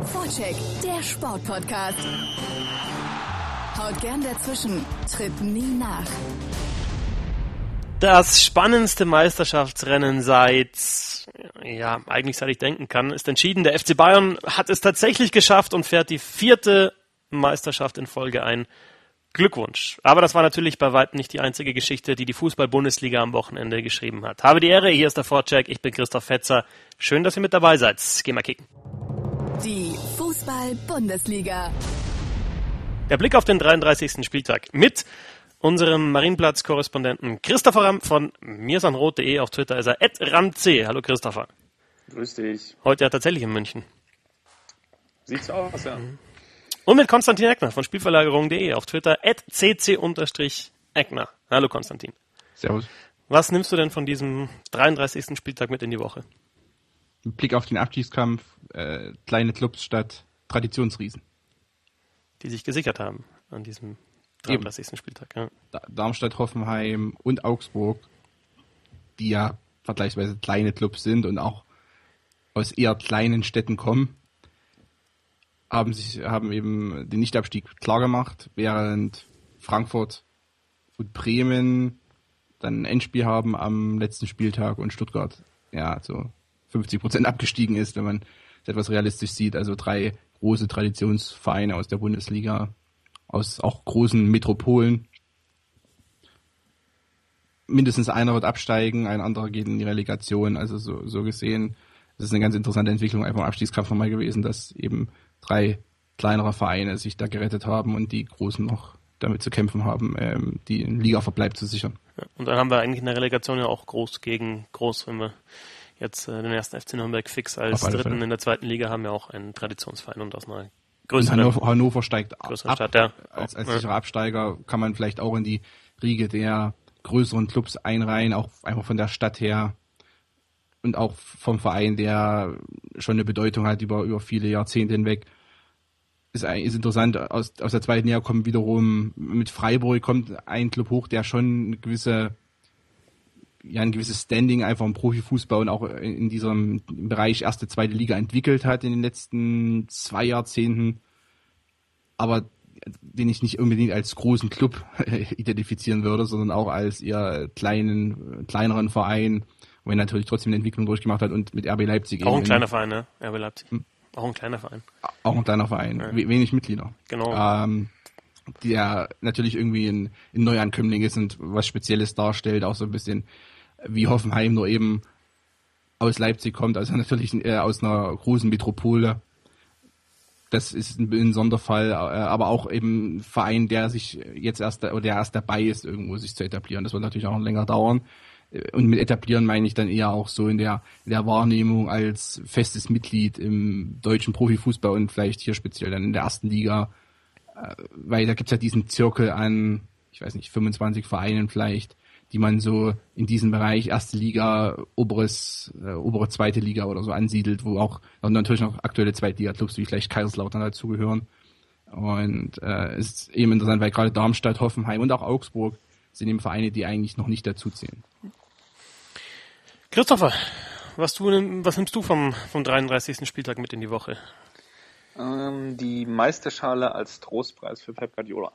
Vorcheck, der Sportpodcast. Haut gern dazwischen, tritt nie nach. Das spannendste Meisterschaftsrennen seit ich denken kann, ist entschieden. Der FC Bayern hat es tatsächlich geschafft und fährt die 4. Meisterschaft in Folge ein. Glückwunsch. Aber das war natürlich bei weitem nicht die einzige Geschichte, die die Fußball-Bundesliga am Wochenende geschrieben hat. Habe die Ehre, hier ist der Vorcheck, ich bin Christoph Fetzer. Schön, dass ihr mit dabei seid. Geh mal kicken. Die Fußball-Bundesliga. Der Blick auf den 33. Spieltag mit unserem Marienplatz-Korrespondenten Christopher Ramm von mirsanrot.de. Auf Twitter ist er @ramc. Hallo Christopher. Grüß dich. Heute ja tatsächlich in München. Sieht's aus, ja. Und mit Konstantin Eckner von Spielverlagerung.de. Auf Twitter @cc_Eckner. Hallo Konstantin. Servus. Was nimmst du denn von diesem 33. Spieltag mit in die Woche? Ein Blick auf den Abstiegskampf, kleine Clubs statt Traditionsriesen. Die sich gesichert haben an diesem 33. Spieltag. Ja. Darmstadt, Hoffenheim und Augsburg, die ja vergleichsweise kleine Clubs sind und auch aus eher kleinen Städten kommen, haben eben den Nichtabstieg klar gemacht, während Frankfurt und Bremen dann ein Endspiel haben am letzten Spieltag und Stuttgart so 50% abgestiegen ist, wenn man es etwas realistisch sieht. Also 3 große Traditionsvereine aus der Bundesliga, aus auch großen Metropolen. Mindestens einer wird absteigen, ein anderer geht in die Relegation. Also so gesehen, das ist eine ganz interessante Entwicklung einfach im Abstiegskampf nochmal gewesen, dass eben 3 kleinere Vereine sich da gerettet haben und die Großen noch damit zu kämpfen haben, den Ligaverbleib zu sichern. Ja, und dann haben wir eigentlich in der Relegation ja auch groß gegen groß, wenn wir jetzt den ersten FC Nürnberg fix als Dritten in der 2. Liga haben, ja auch einen Traditionsverein und aus einer größeren Hannover steigt ab. Stadt, ja. Als sicherer Absteiger kann man vielleicht auch in die Riege der größeren Clubs einreihen, auch einfach von der Stadt her und auch vom Verein, der schon eine Bedeutung hat über viele Jahrzehnte hinweg. Ist interessant, aus der 2. Liga kommen wiederum, mit Freiburg kommt ein Club hoch, der schon ein gewisses Standing einfach im Profifußball und auch in diesem Bereich 1., 2. Liga entwickelt hat in den letzten 2 Jahrzehnten, aber den ich nicht unbedingt als großen Club identifizieren würde, sondern auch als eher kleineren Verein, wo er natürlich trotzdem eine Entwicklung durchgemacht hat und mit RB Leipzig auch ein kleiner Verein, ne? RB Leipzig. Auch ein kleiner Verein. Auch ein kleiner Verein, ja. Wenig Mitglieder. Genau. Der natürlich irgendwie ein Neuankömmling ist und was Spezielles darstellt, auch so ein bisschen wie Hoffenheim, nur eben aus Leipzig kommt, also natürlich aus einer großen Metropole. Das ist ein Sonderfall, aber auch eben ein Verein, der erst dabei ist, irgendwo sich zu etablieren. Das wird natürlich auch noch länger dauern. Und mit etablieren meine ich dann eher auch so in der Wahrnehmung als festes Mitglied im deutschen Profifußball und vielleicht hier speziell dann in der 1. Liga, weil da gibt's ja diesen Zirkel an, 25 Vereinen vielleicht, die man so in diesem Bereich 1. Liga, obere 2. Liga oder so ansiedelt, wo auch natürlich noch aktuelle Zweitliga-Clubs wie vielleicht Kaiserslautern dazugehören. Und es ist eben interessant, weil gerade Darmstadt, Hoffenheim und auch Augsburg sind eben Vereine, die eigentlich noch nicht dazuzählen. Christopher, was nimmst du vom 33. Spieltag mit in die Woche? Die Meisterschale als Trostpreis für Pep Guardiola.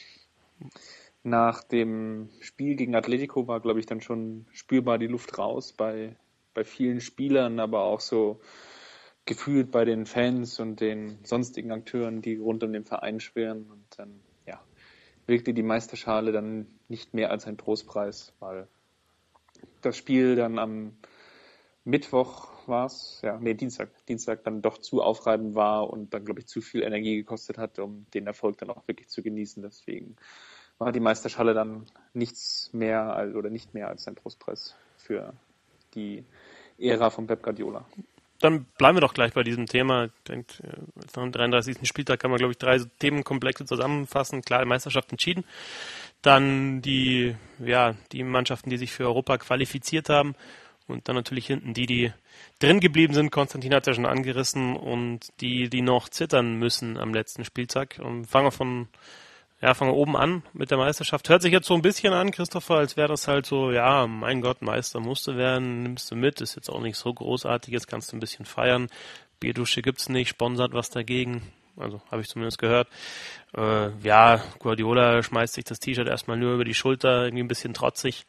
Nach dem Spiel gegen Atletico war, glaube ich, dann schon spürbar die Luft raus bei vielen Spielern, aber auch so gefühlt bei den Fans und den sonstigen Akteuren, die rund um den Verein schwirren. Und dann, wirkte die Meisterschale dann nicht mehr als ein Trostpreis, weil das Spiel dann am Mittwoch Dienstag dann doch zu aufreibend war und dann, glaube ich, zu viel Energie gekostet hat, um den Erfolg dann auch wirklich zu genießen. Deswegen war die Meisterschale dann nicht mehr als ein Trostpreis für die Ära von Pep Guardiola. Dann bleiben wir doch gleich bei diesem Thema. Ich denke, nach dem 33. Spieltag kann man, glaube ich, 3 Themenkomplexe zusammenfassen. Klar, die Meisterschaft entschieden. Dann die Mannschaften, die sich für Europa qualifiziert haben. Und dann natürlich hinten die drin geblieben sind. Konstantin hat es ja schon angerissen. Und die noch zittern müssen am letzten Spieltag. Und fangen wir oben an mit der Meisterschaft. Hört sich jetzt so ein bisschen an, Christopher, als wäre das halt so, mein Gott, Meister musste werden, nimmst du mit, ist jetzt auch nicht so großartig, jetzt kannst du ein bisschen feiern. Bierdusche gibt's nicht, sponsert was dagegen. Also habe ich zumindest gehört. Ja, Guardiola schmeißt sich das T-Shirt erstmal nur über die Schulter, irgendwie ein bisschen trotzig.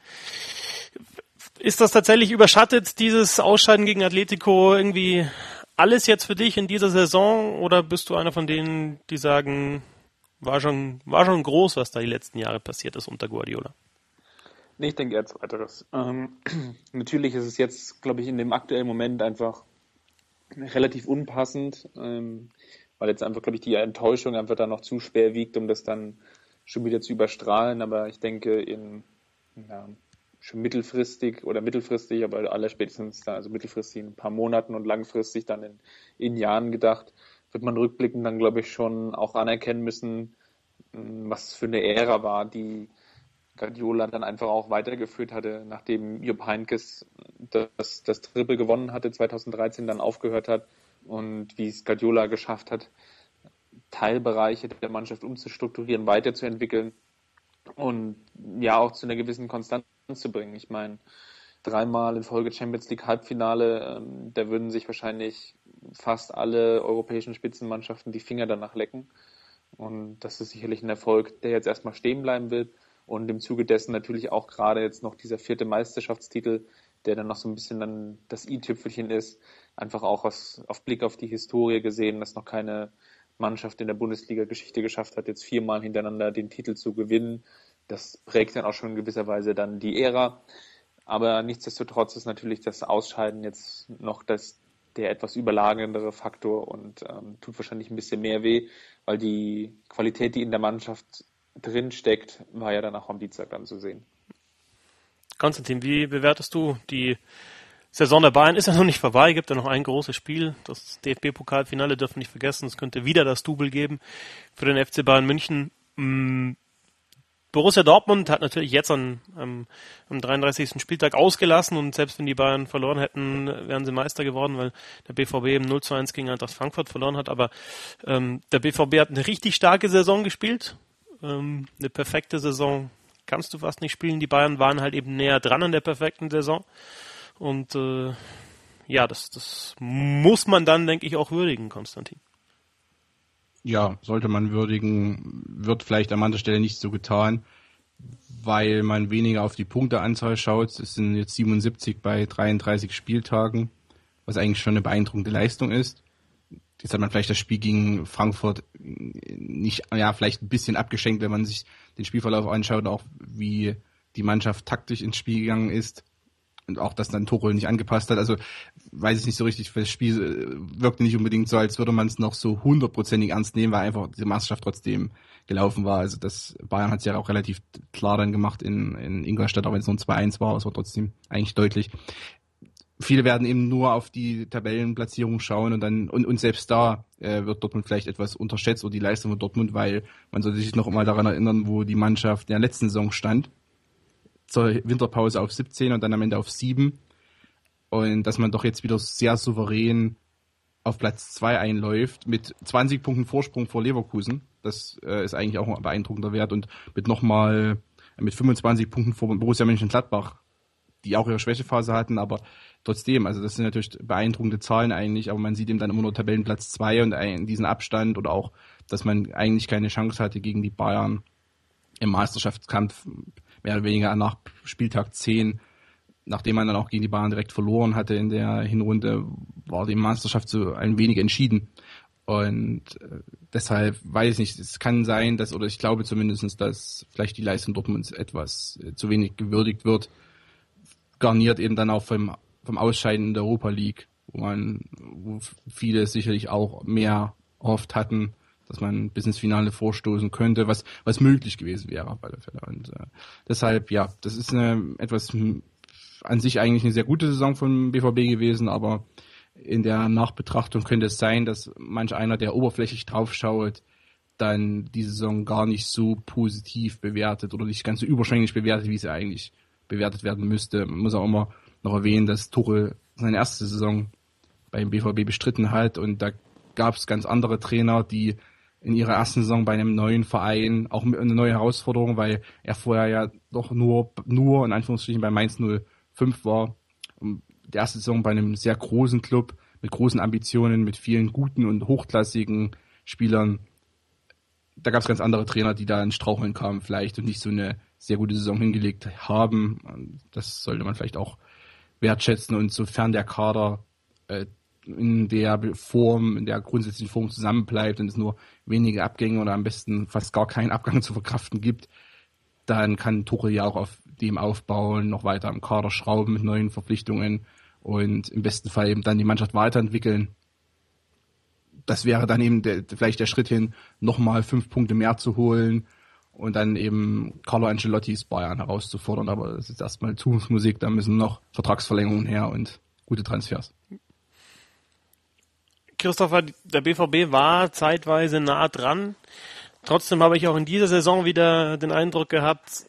Ist das tatsächlich überschattet, dieses Ausscheiden gegen Atletico, irgendwie alles jetzt für dich in dieser Saison? Oder bist du einer von denen, die sagen, war schon groß, was da die letzten Jahre passiert ist unter Guardiola? Nee, ich denke eher zweiteres. Natürlich ist es jetzt, glaube ich, in dem aktuellen Moment einfach relativ unpassend, weil jetzt einfach, glaube ich, die Enttäuschung einfach da noch zu schwer wiegt, um das dann schon wieder zu überstrahlen. Aber ich denke, schon mittelfristig, aber allerspätestens da, also mittelfristig in ein paar Monaten und langfristig dann in Jahren gedacht, wird man rückblickend dann, glaube ich, schon auch anerkennen müssen, was für eine Ära war, die Guardiola dann einfach auch weitergeführt hatte, nachdem Jupp Heynckes das Triple gewonnen hatte, 2013 dann aufgehört hat und wie es Guardiola geschafft hat, Teilbereiche der Mannschaft umzustrukturieren, weiterzuentwickeln und ja auch zu einer gewissen Konstanz zu bringen. Ich meine, 3-mal in Folge Champions League Halbfinale, da würden sich wahrscheinlich fast alle europäischen Spitzenmannschaften die Finger danach lecken und das ist sicherlich ein Erfolg, der jetzt erstmal stehen bleiben wird. Und im Zuge dessen natürlich auch gerade jetzt noch dieser 4. Meisterschaftstitel, der dann noch so ein bisschen dann das i-Tüpfelchen ist, einfach auch auf Blick auf die Historie gesehen, dass noch keine Mannschaft in der Bundesliga-Geschichte geschafft hat, jetzt 4-mal hintereinander den Titel zu gewinnen. Das prägt dann auch schon in gewisser Weise dann die Ära. Aber nichtsdestotrotz ist natürlich das Ausscheiden jetzt noch der etwas überlagendere Faktor und tut wahrscheinlich ein bisschen mehr weh, weil die Qualität, die in der Mannschaft drin steckt, war ja dann auch am Dienstag dann zu sehen. Konstantin, wie bewertest du die Saison der Bayern? Ist ja noch nicht vorbei, gibt ja noch ein großes Spiel, das DFB-Pokalfinale, dürfen wir nicht vergessen, es könnte wieder das Double geben für den FC Bayern München. Borussia Dortmund hat natürlich jetzt am 33. Spieltag ausgelassen und selbst wenn die Bayern verloren hätten, wären sie Meister geworden, weil der BVB eben 0-1 gegen Eintracht Frankfurt verloren hat, aber der BVB hat eine richtig starke Saison gespielt. Eine perfekte Saison kannst du fast nicht spielen. Die Bayern waren halt eben näher dran an der perfekten Saison. Und das muss man dann, denke ich, auch würdigen, Konstantin. Ja, sollte man würdigen, wird vielleicht an mancher Stelle nicht so getan, weil man weniger auf die Punkteanzahl schaut. Es sind jetzt 77 bei 33 Spieltagen, was eigentlich schon eine beeindruckende Leistung ist. Jetzt hat man vielleicht das Spiel gegen Frankfurt vielleicht ein bisschen abgeschenkt, wenn man sich den Spielverlauf anschaut, auch wie die Mannschaft taktisch ins Spiel gegangen ist und auch, dass dann Tuchel nicht angepasst hat. Also weiß ich nicht so richtig, das Spiel wirkte nicht unbedingt so, als würde man es noch so 100%ig ernst nehmen, weil einfach die Meisterschaft trotzdem gelaufen war. Also das Bayern hat es ja auch relativ klar dann gemacht in Ingolstadt, auch wenn es nur ein 2-1 war, es war trotzdem eigentlich deutlich. Viele werden eben nur auf die Tabellenplatzierung schauen und selbst da wird Dortmund vielleicht etwas unterschätzt oder die Leistung von Dortmund, weil man sollte sich noch mal daran erinnern, wo die Mannschaft in der letzten Saison stand. Zur Winterpause auf 17 und dann am Ende auf 7. Und dass man doch jetzt wieder sehr souverän auf Platz 2 einläuft mit 20 Punkten Vorsprung vor Leverkusen. Das ist eigentlich auch ein beeindruckender Wert und mit 25 Punkten vor Borussia Mönchengladbach, die auch ihre Schwächephase hatten, aber trotzdem, also das sind natürlich beeindruckende Zahlen eigentlich, aber man sieht eben dann immer nur Tabellenplatz 2 und diesen Abstand oder auch, dass man eigentlich keine Chance hatte gegen die Bayern im Meisterschaftskampf, mehr oder weniger nach Spieltag 10, nachdem man dann auch gegen die Bayern direkt verloren hatte in der Hinrunde, war die Meisterschaft so ein wenig entschieden. Und deshalb weiß ich nicht, es kann sein, oder ich glaube zumindest, dass vielleicht die Leistung Dortmunds etwas zu wenig gewürdigt wird, garniert eben dann auch vom Ausscheiden in der Europa League, wo viele sicherlich auch mehr erhofft hatten, dass man bis ins Finale vorstoßen könnte, was möglich gewesen wäre auf alle Fälle. Und deshalb, ja, das ist an sich eigentlich eine sehr gute Saison von BVB gewesen, aber in der Nachbetrachtung könnte es sein, dass manch einer, der oberflächlich draufschaut, dann die Saison gar nicht so positiv bewertet oder nicht ganz so überschwänglich bewertet, wie sie eigentlich bewertet werden müsste. Man muss auch immer noch erwähnen, dass Tuchel seine erste Saison beim BVB bestritten hat und da gab es ganz andere Trainer, die in ihrer ersten Saison bei einem neuen Verein auch eine neue Herausforderung, weil er vorher ja doch nur in Anführungsstrichen bei Mainz 05 war. Und die erste Saison bei einem sehr großen Club mit großen Ambitionen, mit vielen guten und hochklassigen Spielern. Da gab es ganz andere Trainer, die da in Straucheln kamen vielleicht und nicht so eine sehr gute Saison hingelegt haben. Das sollte man vielleicht auch wertschätzen, und sofern der Kader in der grundsätzlichen Form zusammenbleibt und es nur wenige Abgänge oder am besten fast gar keinen Abgang zu verkraften gibt, dann kann Tuchel ja auch auf dem aufbauen, noch weiter am Kader schrauben mit neuen Verpflichtungen und im besten Fall eben dann die Mannschaft weiterentwickeln. Das wäre dann eben vielleicht der Schritt hin, nochmal 5 Punkte mehr zu holen und dann eben Carlo Ancelottis Bayern herauszufordern. Aber das ist erstmal Zukunftsmusik, da müssen noch Vertragsverlängerungen her und gute Transfers. Christopher, der BVB war zeitweise nah dran. Trotzdem habe ich auch in dieser Saison wieder den Eindruck gehabt,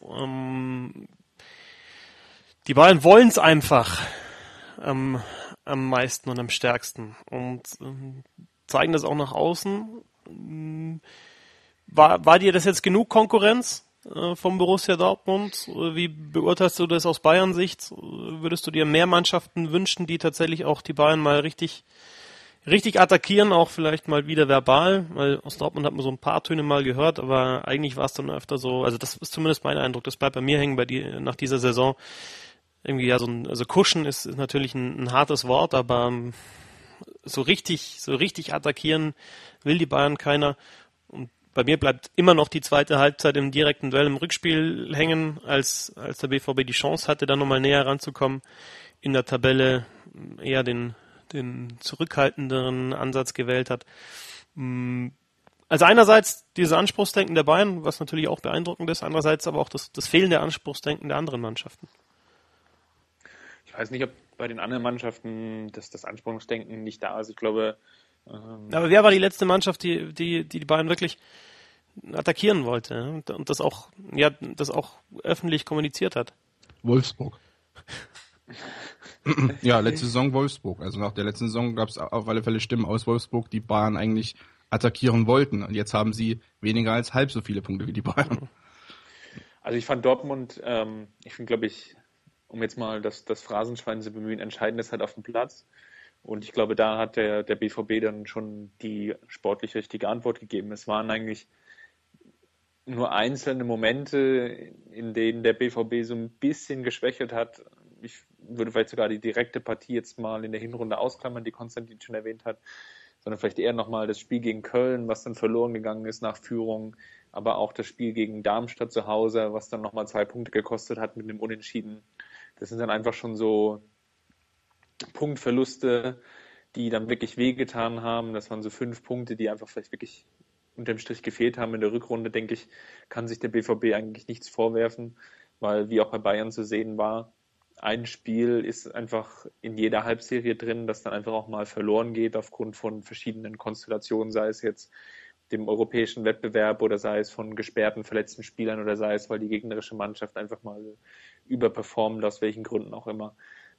die Bayern wollen es einfach am meisten und am stärksten und zeigen das auch nach außen. War dir das jetzt genug Konkurrenz vom Borussia Dortmund? Wie beurteilst du das aus Bayern-Sicht? Würdest du dir mehr Mannschaften wünschen, die tatsächlich auch die Bayern mal richtig attackieren, auch vielleicht mal wieder verbal? Weil aus Dortmund hat man so ein paar Töne mal gehört, aber eigentlich war es dann öfter so, also das ist zumindest mein Eindruck, das bleibt bei mir hängen nach dieser Saison. Irgendwie ja also kuschen ist natürlich ein hartes Wort, aber so richtig attackieren will die Bayern keiner. Und bei mir bleibt immer noch die zweite Halbzeit im direkten Duell im Rückspiel hängen, als der BVB die Chance hatte, da nochmal näher ranzukommen. In der Tabelle eher den zurückhaltenderen Ansatz gewählt hat. Also einerseits dieses Anspruchsdenken der Bayern, was natürlich auch beeindruckend ist, andererseits aber auch das fehlende Anspruchsdenken der anderen Mannschaften. Ich weiß nicht, ob bei den anderen Mannschaften das Anspruchsdenken nicht da ist. Ich glaube... Aber wer war die letzte Mannschaft, die Bayern wirklich attackieren wollte und das auch öffentlich kommuniziert hat? Wolfsburg. Ja, letzte Saison Wolfsburg. Also nach der letzten Saison gab es auf alle Fälle Stimmen aus Wolfsburg, die Bayern eigentlich attackieren wollten. Und jetzt haben sie weniger als halb so viele Punkte wie die Bayern. Also ich fand Dortmund, glaube ich, um jetzt mal das Phrasenschwein zu bemühen, entscheidend ist halt auf dem Platz. Und ich glaube, da hat der BVB dann schon die sportlich richtige Antwort gegeben. Es waren eigentlich nur einzelne Momente, in denen der BVB so ein bisschen geschwächelt hat. Ich würde vielleicht sogar die direkte Partie jetzt mal in der Hinrunde ausklammern, die Konstantin schon erwähnt hat, sondern vielleicht eher nochmal das Spiel gegen Köln, was dann verloren gegangen ist nach Führung, aber auch das Spiel gegen Darmstadt zu Hause, was dann nochmal 2 Punkte gekostet hat mit einem Unentschieden. Das sind dann einfach schon so Punktverluste, die dann wirklich wehgetan haben. Das waren so 5 Punkte, die einfach vielleicht wirklich unterm Strich gefehlt haben. In der Rückrunde, denke ich, kann sich der BVB eigentlich nichts vorwerfen, weil, wie auch bei Bayern zu sehen war, ein Spiel ist einfach in jeder Halbserie drin, das dann einfach auch mal verloren geht aufgrund von verschiedenen Konstellationen, sei es jetzt dem europäischen Wettbewerb oder sei es von gesperrten, verletzten Spielern oder sei es, weil die gegnerische Mannschaft einfach mal überperformt, aus welchen Gründen auch immer.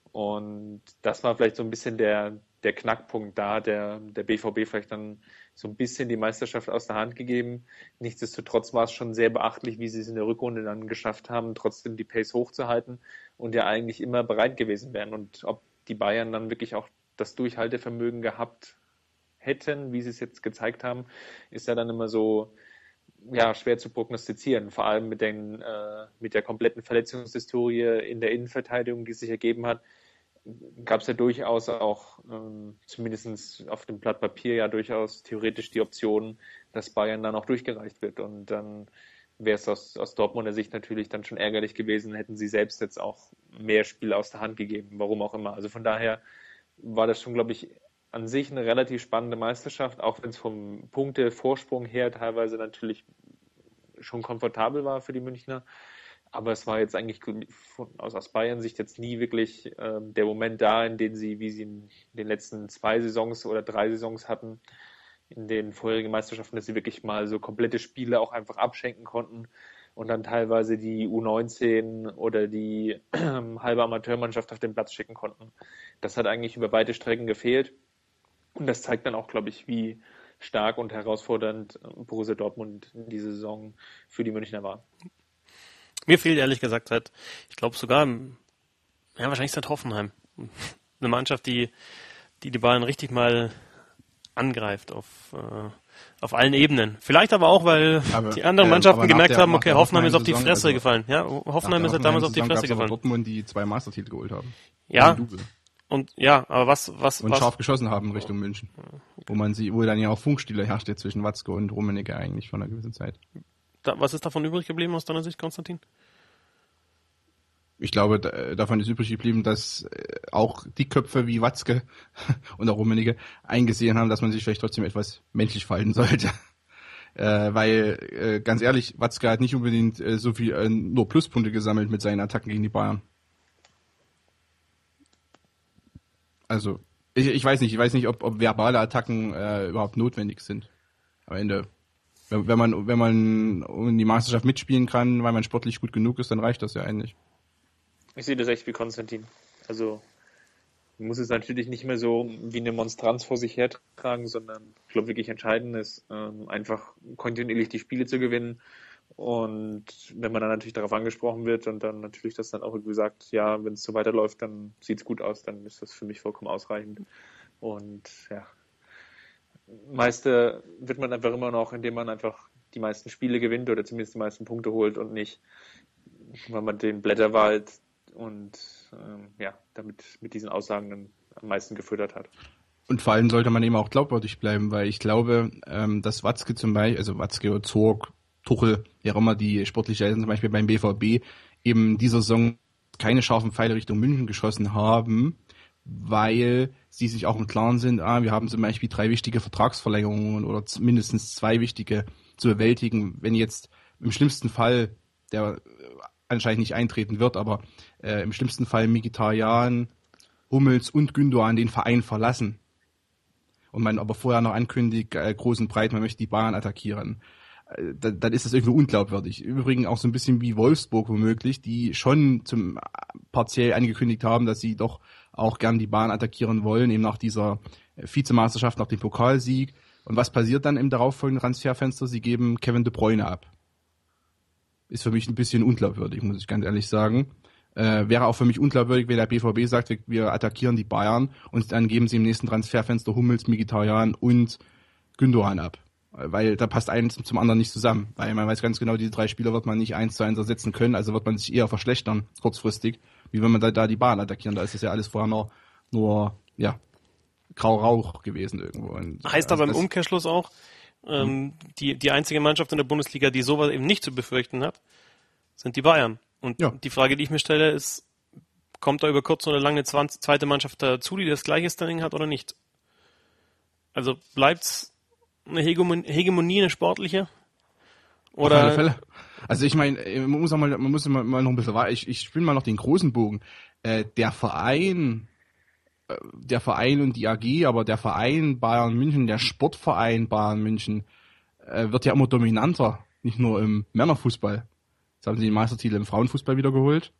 Und das war vielleicht so ein bisschen der Knackpunkt da, der BVB vielleicht dann so ein bisschen die Meisterschaft aus der Hand gegeben. Nichtsdestotrotz war es schon sehr beachtlich, wie sie es in der Rückrunde dann geschafft haben, trotzdem die Pace hochzuhalten und ja eigentlich immer bereit gewesen wären. Und ob die Bayern dann wirklich auch das Durchhaltevermögen gehabt hätten, wie sie es jetzt gezeigt haben, ist ja dann immer so schwer zu prognostizieren. Vor allem mit der kompletten Verletzungshistorie in der Innenverteidigung, die sich ergeben hat, gab es ja durchaus auch, zumindest auf dem Blatt Papier, ja durchaus theoretisch die Option, dass Bayern dann auch durchgereicht wird. Und dann wäre es aus Dortmunder Sicht natürlich dann schon ärgerlich gewesen, hätten sie selbst jetzt auch mehr Spiele aus der Hand gegeben, warum auch immer. Also von daher war das schon, glaube ich, an sich eine relativ spannende Meisterschaft, auch wenn es vom Punktevorsprung her teilweise natürlich schon komfortabel war für die Münchner. Aber es war jetzt eigentlich aus Bayern-Sicht jetzt nie wirklich der Moment da, in dem sie, wie sie in den letzten 2 Saisons oder 3 Saisons hatten, in den vorherigen Meisterschaften, dass sie wirklich mal so komplette Spiele auch einfach abschenken konnten und dann teilweise die U19 oder die halbe Amateurmannschaft auf den Platz schicken konnten. Das hat eigentlich über weite Strecken gefehlt. Und das zeigt dann auch, glaube ich, wie stark und herausfordernd Borussia Dortmund in dieser Saison für die Münchner war. Mir fehlt ehrlich gesagt ich glaube sogar, wahrscheinlich seit Hoffenheim. Eine Mannschaft, die die Bayern richtig mal angreift auf allen Ebenen. Vielleicht aber auch, weil die anderen Mannschaften gemerkt haben, okay, Hoffenheim ist auf die Fresse gefallen. Ja, Hoffenheim ist halt damals auf die Fresse gefallen. Dortmund, die 2 Meistertitel geholt haben. Ja. Und ja, aber was scharf geschossen haben in Richtung München. Wo dann ja auch Funkstille herrschte zwischen Watzke und Rummenigge eigentlich von einer gewissen Zeit. Was ist davon übrig geblieben aus deiner Sicht, Konstantin? Ich glaube, davon ist übrig geblieben, dass auch Dickköpfe wie Watzke und auch Rummenigge eingesehen haben, dass man sich vielleicht trotzdem etwas menschlich verhalten sollte. Weil, ganz ehrlich, Watzke hat nicht unbedingt so viel nur Pluspunkte gesammelt mit seinen Attacken gegen die Bayern. Also, ich weiß nicht, ob verbale Attacken überhaupt notwendig sind. Am Ende, wenn man um die Meisterschaft mitspielen kann, weil man sportlich gut genug ist, dann reicht das ja eigentlich. Ich sehe das echt wie Konstantin. Also, man muss es natürlich nicht mehr so wie eine Monstranz vor sich hertragen, sondern ich glaube, wirklich entscheidend ist, einfach kontinuierlich die Spiele zu gewinnen. Und wenn man dann natürlich darauf angesprochen wird und dann natürlich das dann auch irgendwie sagt, ja, wenn es so weiterläuft, dann sieht es gut aus, dann ist das für mich vollkommen ausreichend. Und ja, meiste wird man einfach immer noch, indem man einfach die meisten Spiele gewinnt oder zumindest die meisten Punkte holt und nicht, weil man den Blätterwald und damit mit diesen Aussagen dann am meisten gefüttert hat. Und vor allem sollte man eben auch glaubwürdig bleiben, weil ich glaube, dass Watzke zum Beispiel, also Watzke oder Zorg, Tuchel, ja auch immer die sportliche Leistung zum Beispiel beim BVB, eben dieser Saison keine scharfen Pfeile Richtung München geschossen haben, weil sie sich auch im Klaren sind, wir haben zum Beispiel 3 wichtige Vertragsverlängerungen oder mindestens 2 wichtige zu bewältigen. Wenn jetzt im schlimmsten Fall, der anscheinend nicht eintreten wird, aber im schlimmsten Fall Mkhitaryan, Hummels und Gündoğan den Verein verlassen und man aber vorher noch ankündigt, groß und breit, man möchte die Bayern attackieren, dann ist das irgendwie unglaubwürdig. Übrigens auch so ein bisschen wie Wolfsburg womöglich, die schon partiell angekündigt haben, dass sie doch auch gern die Bayern attackieren wollen, eben nach dieser Vizemeisterschaft, nach dem Pokalsieg. Und was passiert dann im darauffolgenden Transferfenster? Sie geben Kevin De Bruyne ab. Ist für mich ein bisschen unglaubwürdig, muss ich ganz ehrlich sagen. Wäre auch für mich unglaubwürdig, wenn der BVB sagt, wir attackieren die Bayern und dann geben sie im nächsten Transferfenster Hummels, Mkhitaryan und Gündoğan ab. Weil da passt eins zum anderen nicht zusammen. Weil man weiß ganz genau, diese 3 Spieler wird man nicht 1:1 ersetzen können, also wird man sich eher verschlechtern, kurzfristig, wie wenn man da die Bayern attackieren. Da ist es ja alles vorher nur grau Rauch gewesen irgendwo. Und, heißt aber im Umkehrschluss auch, die einzige Mannschaft in der Bundesliga, die sowas eben nicht zu befürchten hat, sind die Bayern. Und die Frage, die ich mir stelle, ist, kommt da über kurz oder lang eine zweite Mannschaft dazu, die das gleiche Standing hat oder nicht? Also bleibt's eine Hegemonie, eine sportliche? Oder? Auf alle Fälle. Also ich meine, man muss mal noch ein bisschen weiter, ich spinne mal noch den großen Bogen. Der Verein und die AG, aber der Verein Bayern München, der Sportverein Bayern München, wird ja immer dominanter, nicht nur im Männerfußball. Jetzt haben sie den Meistertitel im Frauenfußball wieder geholt.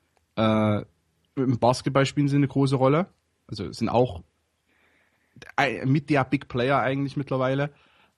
Im Basketball spielen sie eine große Rolle. Also sind auch mit der Big Player eigentlich mittlerweile.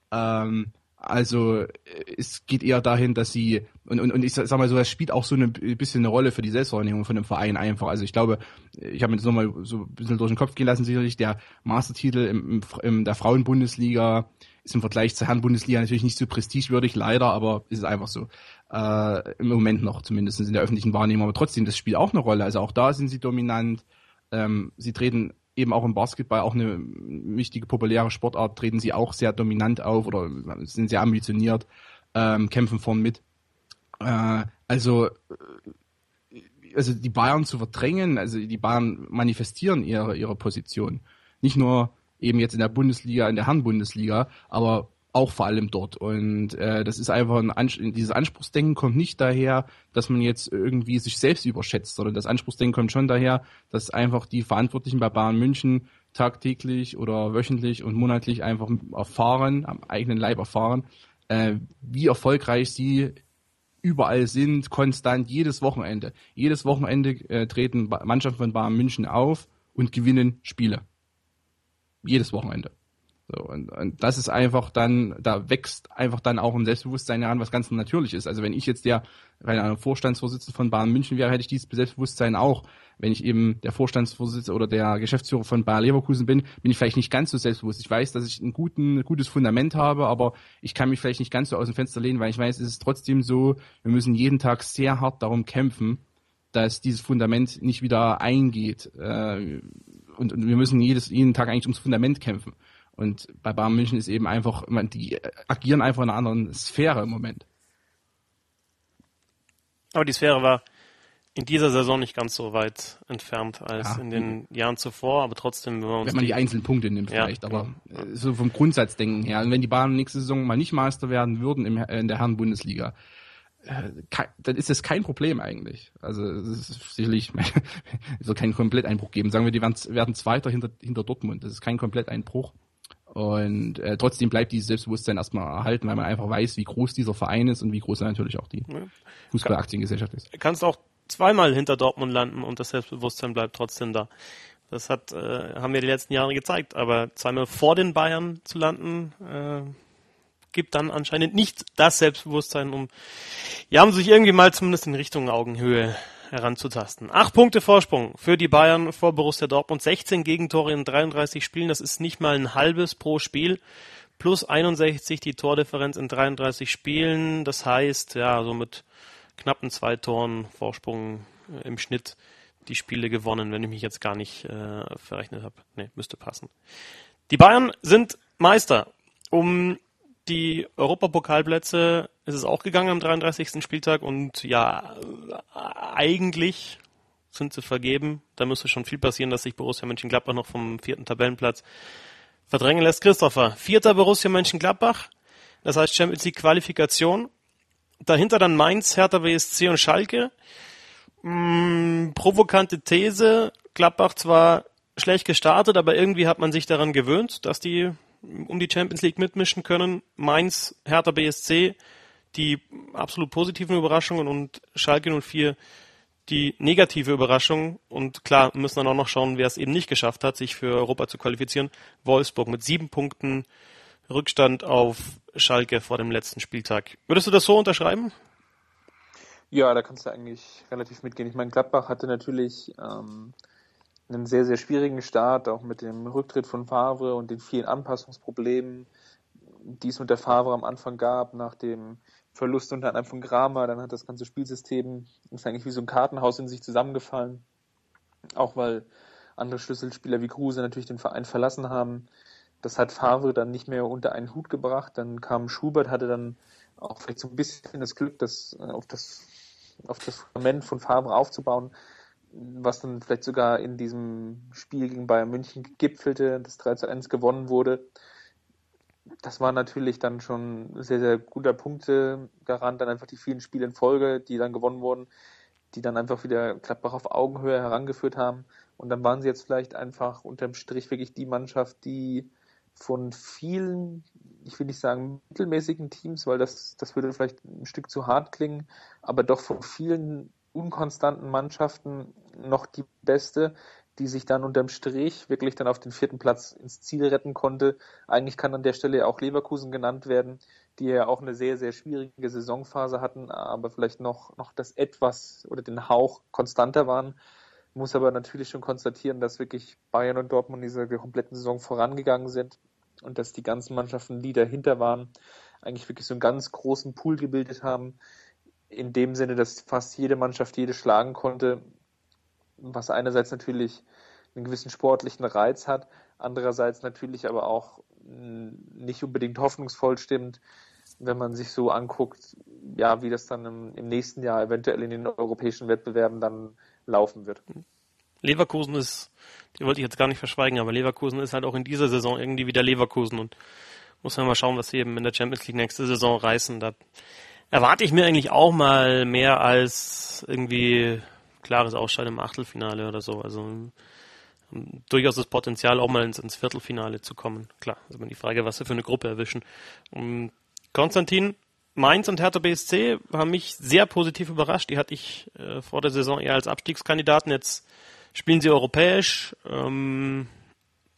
Also es geht eher dahin, dass sie und ich sag mal so, das spielt auch so ein bisschen eine Rolle für die Selbstwahrnehmung von dem Verein einfach. Also ich glaube, ich habe mir das nochmal so ein bisschen durch den Kopf gehen lassen, sicherlich der Meistertitel in der Frauenbundesliga ist im Vergleich zur Herrenbundesliga natürlich nicht so prestigewürdig, leider, aber ist es einfach so. Im Moment noch, zumindest in der öffentlichen Wahrnehmung, aber trotzdem, das spielt auch eine Rolle. Also auch da sind sie dominant. Sie treten eben auch im Basketball, auch eine wichtige, populäre Sportart, treten sie auch sehr dominant auf oder sind sehr ambitioniert, kämpfen vorn mit. Also die Bayern zu verdrängen, also die Bayern manifestieren ihre Position. Nicht nur eben jetzt in der Bundesliga, in der Herren-Bundesliga, aber auch vor allem dort. Und das ist einfach dieses Anspruchsdenken kommt nicht daher, dass man jetzt irgendwie sich selbst überschätzt, sondern das Anspruchsdenken kommt schon daher, dass einfach die Verantwortlichen bei Bayern München tagtäglich oder wöchentlich und monatlich einfach erfahren, am eigenen Leib erfahren, wie erfolgreich sie überall sind, konstant, jedes Wochenende. Jedes Wochenende treten Mannschaften von Bayern München auf und gewinnen Spiele. Jedes Wochenende. So, und das ist einfach dann, da wächst einfach dann auch ein Selbstbewusstsein heran, was ganz natürlich ist. Also wenn ich jetzt der Vorstandsvorsitzende von Bayern München wäre, hätte ich dieses Selbstbewusstsein auch. Wenn ich eben der Vorstandsvorsitzende oder der Geschäftsführer von Bayer Leverkusen bin ich vielleicht nicht ganz so selbstbewusst. Ich weiß, dass ich ein gutes Fundament habe, aber ich kann mich vielleicht nicht ganz so aus dem Fenster lehnen, weil ich weiß, es ist trotzdem so, wir müssen jeden Tag sehr hart darum kämpfen, dass dieses Fundament nicht wieder eingeht. Und wir müssen jeden Tag eigentlich ums Fundament kämpfen. Und bei Bayern München ist eben einfach, die agieren einfach in einer anderen Sphäre im Moment. Aber die Sphäre war in dieser Saison nicht ganz so weit entfernt als in den Jahren zuvor, aber trotzdem, wenn man die einzelnen Punkte nimmt vielleicht, aber so vom Grundsatzdenken her. Und wenn die Bayern nächste Saison mal nicht Meister werden würden in der Herren-Bundesliga, dann ist das kein Problem eigentlich. Also es ist sicherlich, es soll keinen Kompletteinbruch geben. Sagen wir, die werden Zweiter hinter Dortmund. Das ist kein Kompletteinbruch. Und trotzdem bleibt dieses Selbstbewusstsein erstmal erhalten, weil man einfach weiß, wie groß dieser Verein ist und wie groß natürlich auch die Fußballaktiengesellschaft ist. Du kannst auch zweimal hinter Dortmund landen und das Selbstbewusstsein bleibt trotzdem da. Das haben wir die letzten Jahre gezeigt, aber zweimal vor den Bayern zu landen, gibt dann anscheinend nicht das Selbstbewusstsein, um sich irgendwie mal zumindest in Richtung Augenhöhe heranzutasten. 8 Punkte Vorsprung für die Bayern vor Borussia Dortmund, 16 Gegentore in 33 Spielen, das ist nicht mal ein halbes pro Spiel, plus 61 die Tordifferenz in 33 Spielen, das heißt, so mit knappen 2 Toren Vorsprung im Schnitt die Spiele gewonnen, wenn ich mich jetzt gar nicht verrechnet habe. Nee, müsste passen. Die Bayern sind Meister. Um die Europapokalplätze ist es auch gegangen am 33. Spieltag und eigentlich sind sie vergeben. Da müsste schon viel passieren, dass sich Borussia Mönchengladbach noch vom 4. Tabellenplatz verdrängen lässt. Christopher, 4. Borussia Mönchengladbach, das heißt Champions League Qualifikation. Dahinter dann Mainz, Hertha BSC und Schalke. Provokante These, Gladbach zwar schlecht gestartet, aber irgendwie hat man sich daran gewöhnt, dass die um die Champions League mitmischen können. Mainz, Hertha BSC, die absolut positiven Überraschungen und Schalke 04 die negative Überraschung. Und klar, müssen dann auch noch schauen, wer es eben nicht geschafft hat, sich für Europa zu qualifizieren. Wolfsburg mit 7 Punkten Rückstand auf Schalke vor dem letzten Spieltag. Würdest du das so unterschreiben? Ja, da kannst du eigentlich relativ mitgehen. Ich meine, Gladbach hatte natürlich einen sehr, sehr schwierigen Start, auch mit dem Rücktritt von Favre und den vielen Anpassungsproblemen, die es unter Favre am Anfang gab, nach dem Verlust unter anderem von Kramer. Dann hat das ganze Spielsystem, ist eigentlich wie so ein Kartenhaus in sich zusammengefallen, auch weil andere Schlüsselspieler wie Kruse natürlich den Verein verlassen haben. Das hat Favre dann nicht mehr unter einen Hut gebracht. Dann kam Schubert, hatte dann auch vielleicht so ein bisschen das Glück, auf das Fundament von Favre aufzubauen, was dann vielleicht sogar in diesem Spiel gegen Bayern München gipfelte, das 3:1 gewonnen wurde. Das war natürlich dann schon ein sehr, sehr guter Punktegarant, dann einfach die vielen Spiele in Folge, die dann gewonnen wurden, die dann einfach wieder Gladbach auf Augenhöhe herangeführt haben. Und dann waren sie jetzt vielleicht einfach unterm Strich wirklich die Mannschaft, die von vielen, ich will nicht sagen mittelmäßigen Teams, weil das würde vielleicht ein Stück zu hart klingen, aber doch von vielen unkonstanten Mannschaften noch die beste, die sich dann unterm Strich wirklich dann auf den 4. Platz ins Ziel retten konnte. Eigentlich kann an der Stelle auch Leverkusen genannt werden, die ja auch eine sehr, sehr schwierige Saisonphase hatten, aber vielleicht noch das etwas oder den Hauch konstanter waren. Muss aber natürlich schon konstatieren, dass wirklich Bayern und Dortmund diese kompletten Saison vorangegangen sind und dass die ganzen Mannschaften, die dahinter waren, eigentlich wirklich so einen ganz großen Pool gebildet haben. In dem Sinne, dass fast jede Mannschaft jede schlagen konnte, was einerseits natürlich einen gewissen sportlichen Reiz hat, andererseits natürlich aber auch nicht unbedingt hoffnungsvoll stimmt, wenn man sich so anguckt, wie das dann im nächsten Jahr eventuell in den europäischen Wettbewerben dann laufen wird. Leverkusen ist, die wollte ich jetzt gar nicht verschweigen, aber Leverkusen ist halt auch in dieser Saison irgendwie wieder Leverkusen und muss man mal schauen, was sie eben in der Champions League nächste Saison reißen. Da erwarte ich mir eigentlich auch mal mehr als irgendwie klares Ausscheiden im Achtelfinale oder so. Also durchaus das Potenzial, auch mal ins Viertelfinale zu kommen. Klar, also die Frage, was sie für eine Gruppe erwischen. Konstantin, Mainz und Hertha BSC haben mich sehr positiv überrascht. Die hatte ich vor der Saison eher als Abstiegskandidaten. Jetzt spielen sie europäisch.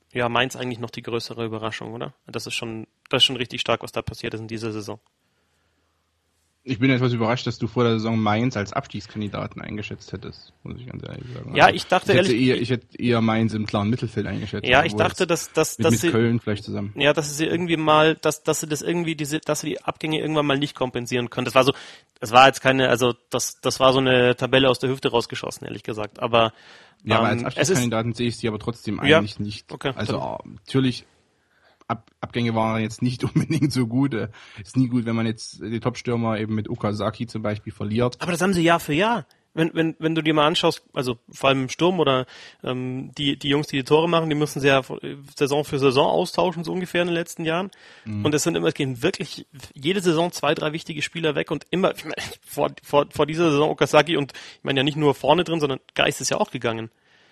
ja, Mainz eigentlich noch die größere Überraschung, oder? Das ist schon richtig stark, was da passiert ist in dieser Saison. Ich bin etwas überrascht, dass du vor der Saison Mainz als Abstiegskandidaten eingeschätzt hättest, muss ich ganz ehrlich sagen. Ja, ich dachte ich hätte eher Mainz im klaren Mittelfeld eingeschätzt. Ja, ich dachte, dass mit sie Köln vielleicht zusammen. Ja, dass sie irgendwie mal, dass sie das irgendwie dass sie die Abgänge irgendwann mal nicht kompensieren können. Das war jetzt keine, also das war so eine Tabelle aus der Hüfte rausgeschossen, ehrlich gesagt. Aber ja, aber als Abstiegskandidaten sehe ich sie aber trotzdem eigentlich nicht. Okay, also natürlich. Abgänge waren jetzt nicht unbedingt so gut. Ist nie gut, wenn man jetzt die Top-Stürmer eben mit Okazaki zum Beispiel verliert. Aber das haben sie Jahr für Jahr. Wenn du dir mal anschaust, also vor allem im Sturm oder die Jungs, die Tore machen, die müssen sie ja Saison für Saison austauschen, so ungefähr in den letzten Jahren. Mhm. Und es gehen wirklich jede Saison 2, 3 wichtige Spieler weg und immer, ich meine, vor dieser Saison Okazaki und ich meine ja nicht nur vorne drin, sondern Geist ist ja auch gegangen.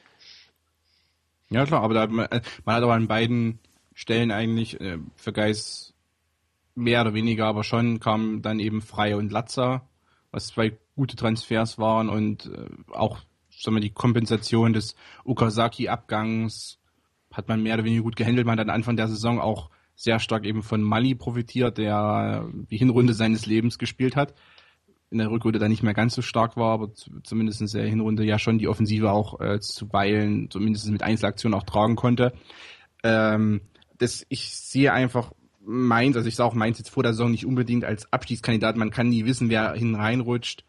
Ja klar, aber man hat aber an beiden Stellen eigentlich für Geis mehr oder weniger, aber schon kamen dann eben Frey und Latza, was 2 gute Transfers waren und auch sagen wir, die Kompensation des Okazaki-Abgangs hat man mehr oder weniger gut gehandelt. Man hat am Anfang der Saison auch sehr stark eben von Mali profitiert, der die Hinrunde seines Lebens gespielt hat. In der Rückrunde dann nicht mehr ganz so stark war, aber zumindest in der Hinrunde ja schon die Offensive auch zuweilen, zumindest mit Einzelaktionen auch tragen konnte. Ich sehe einfach Mainz, also ich sah auch Mainz jetzt vor der Saison nicht unbedingt als Abstiegskandidat, man kann nie wissen, wer reinrutscht,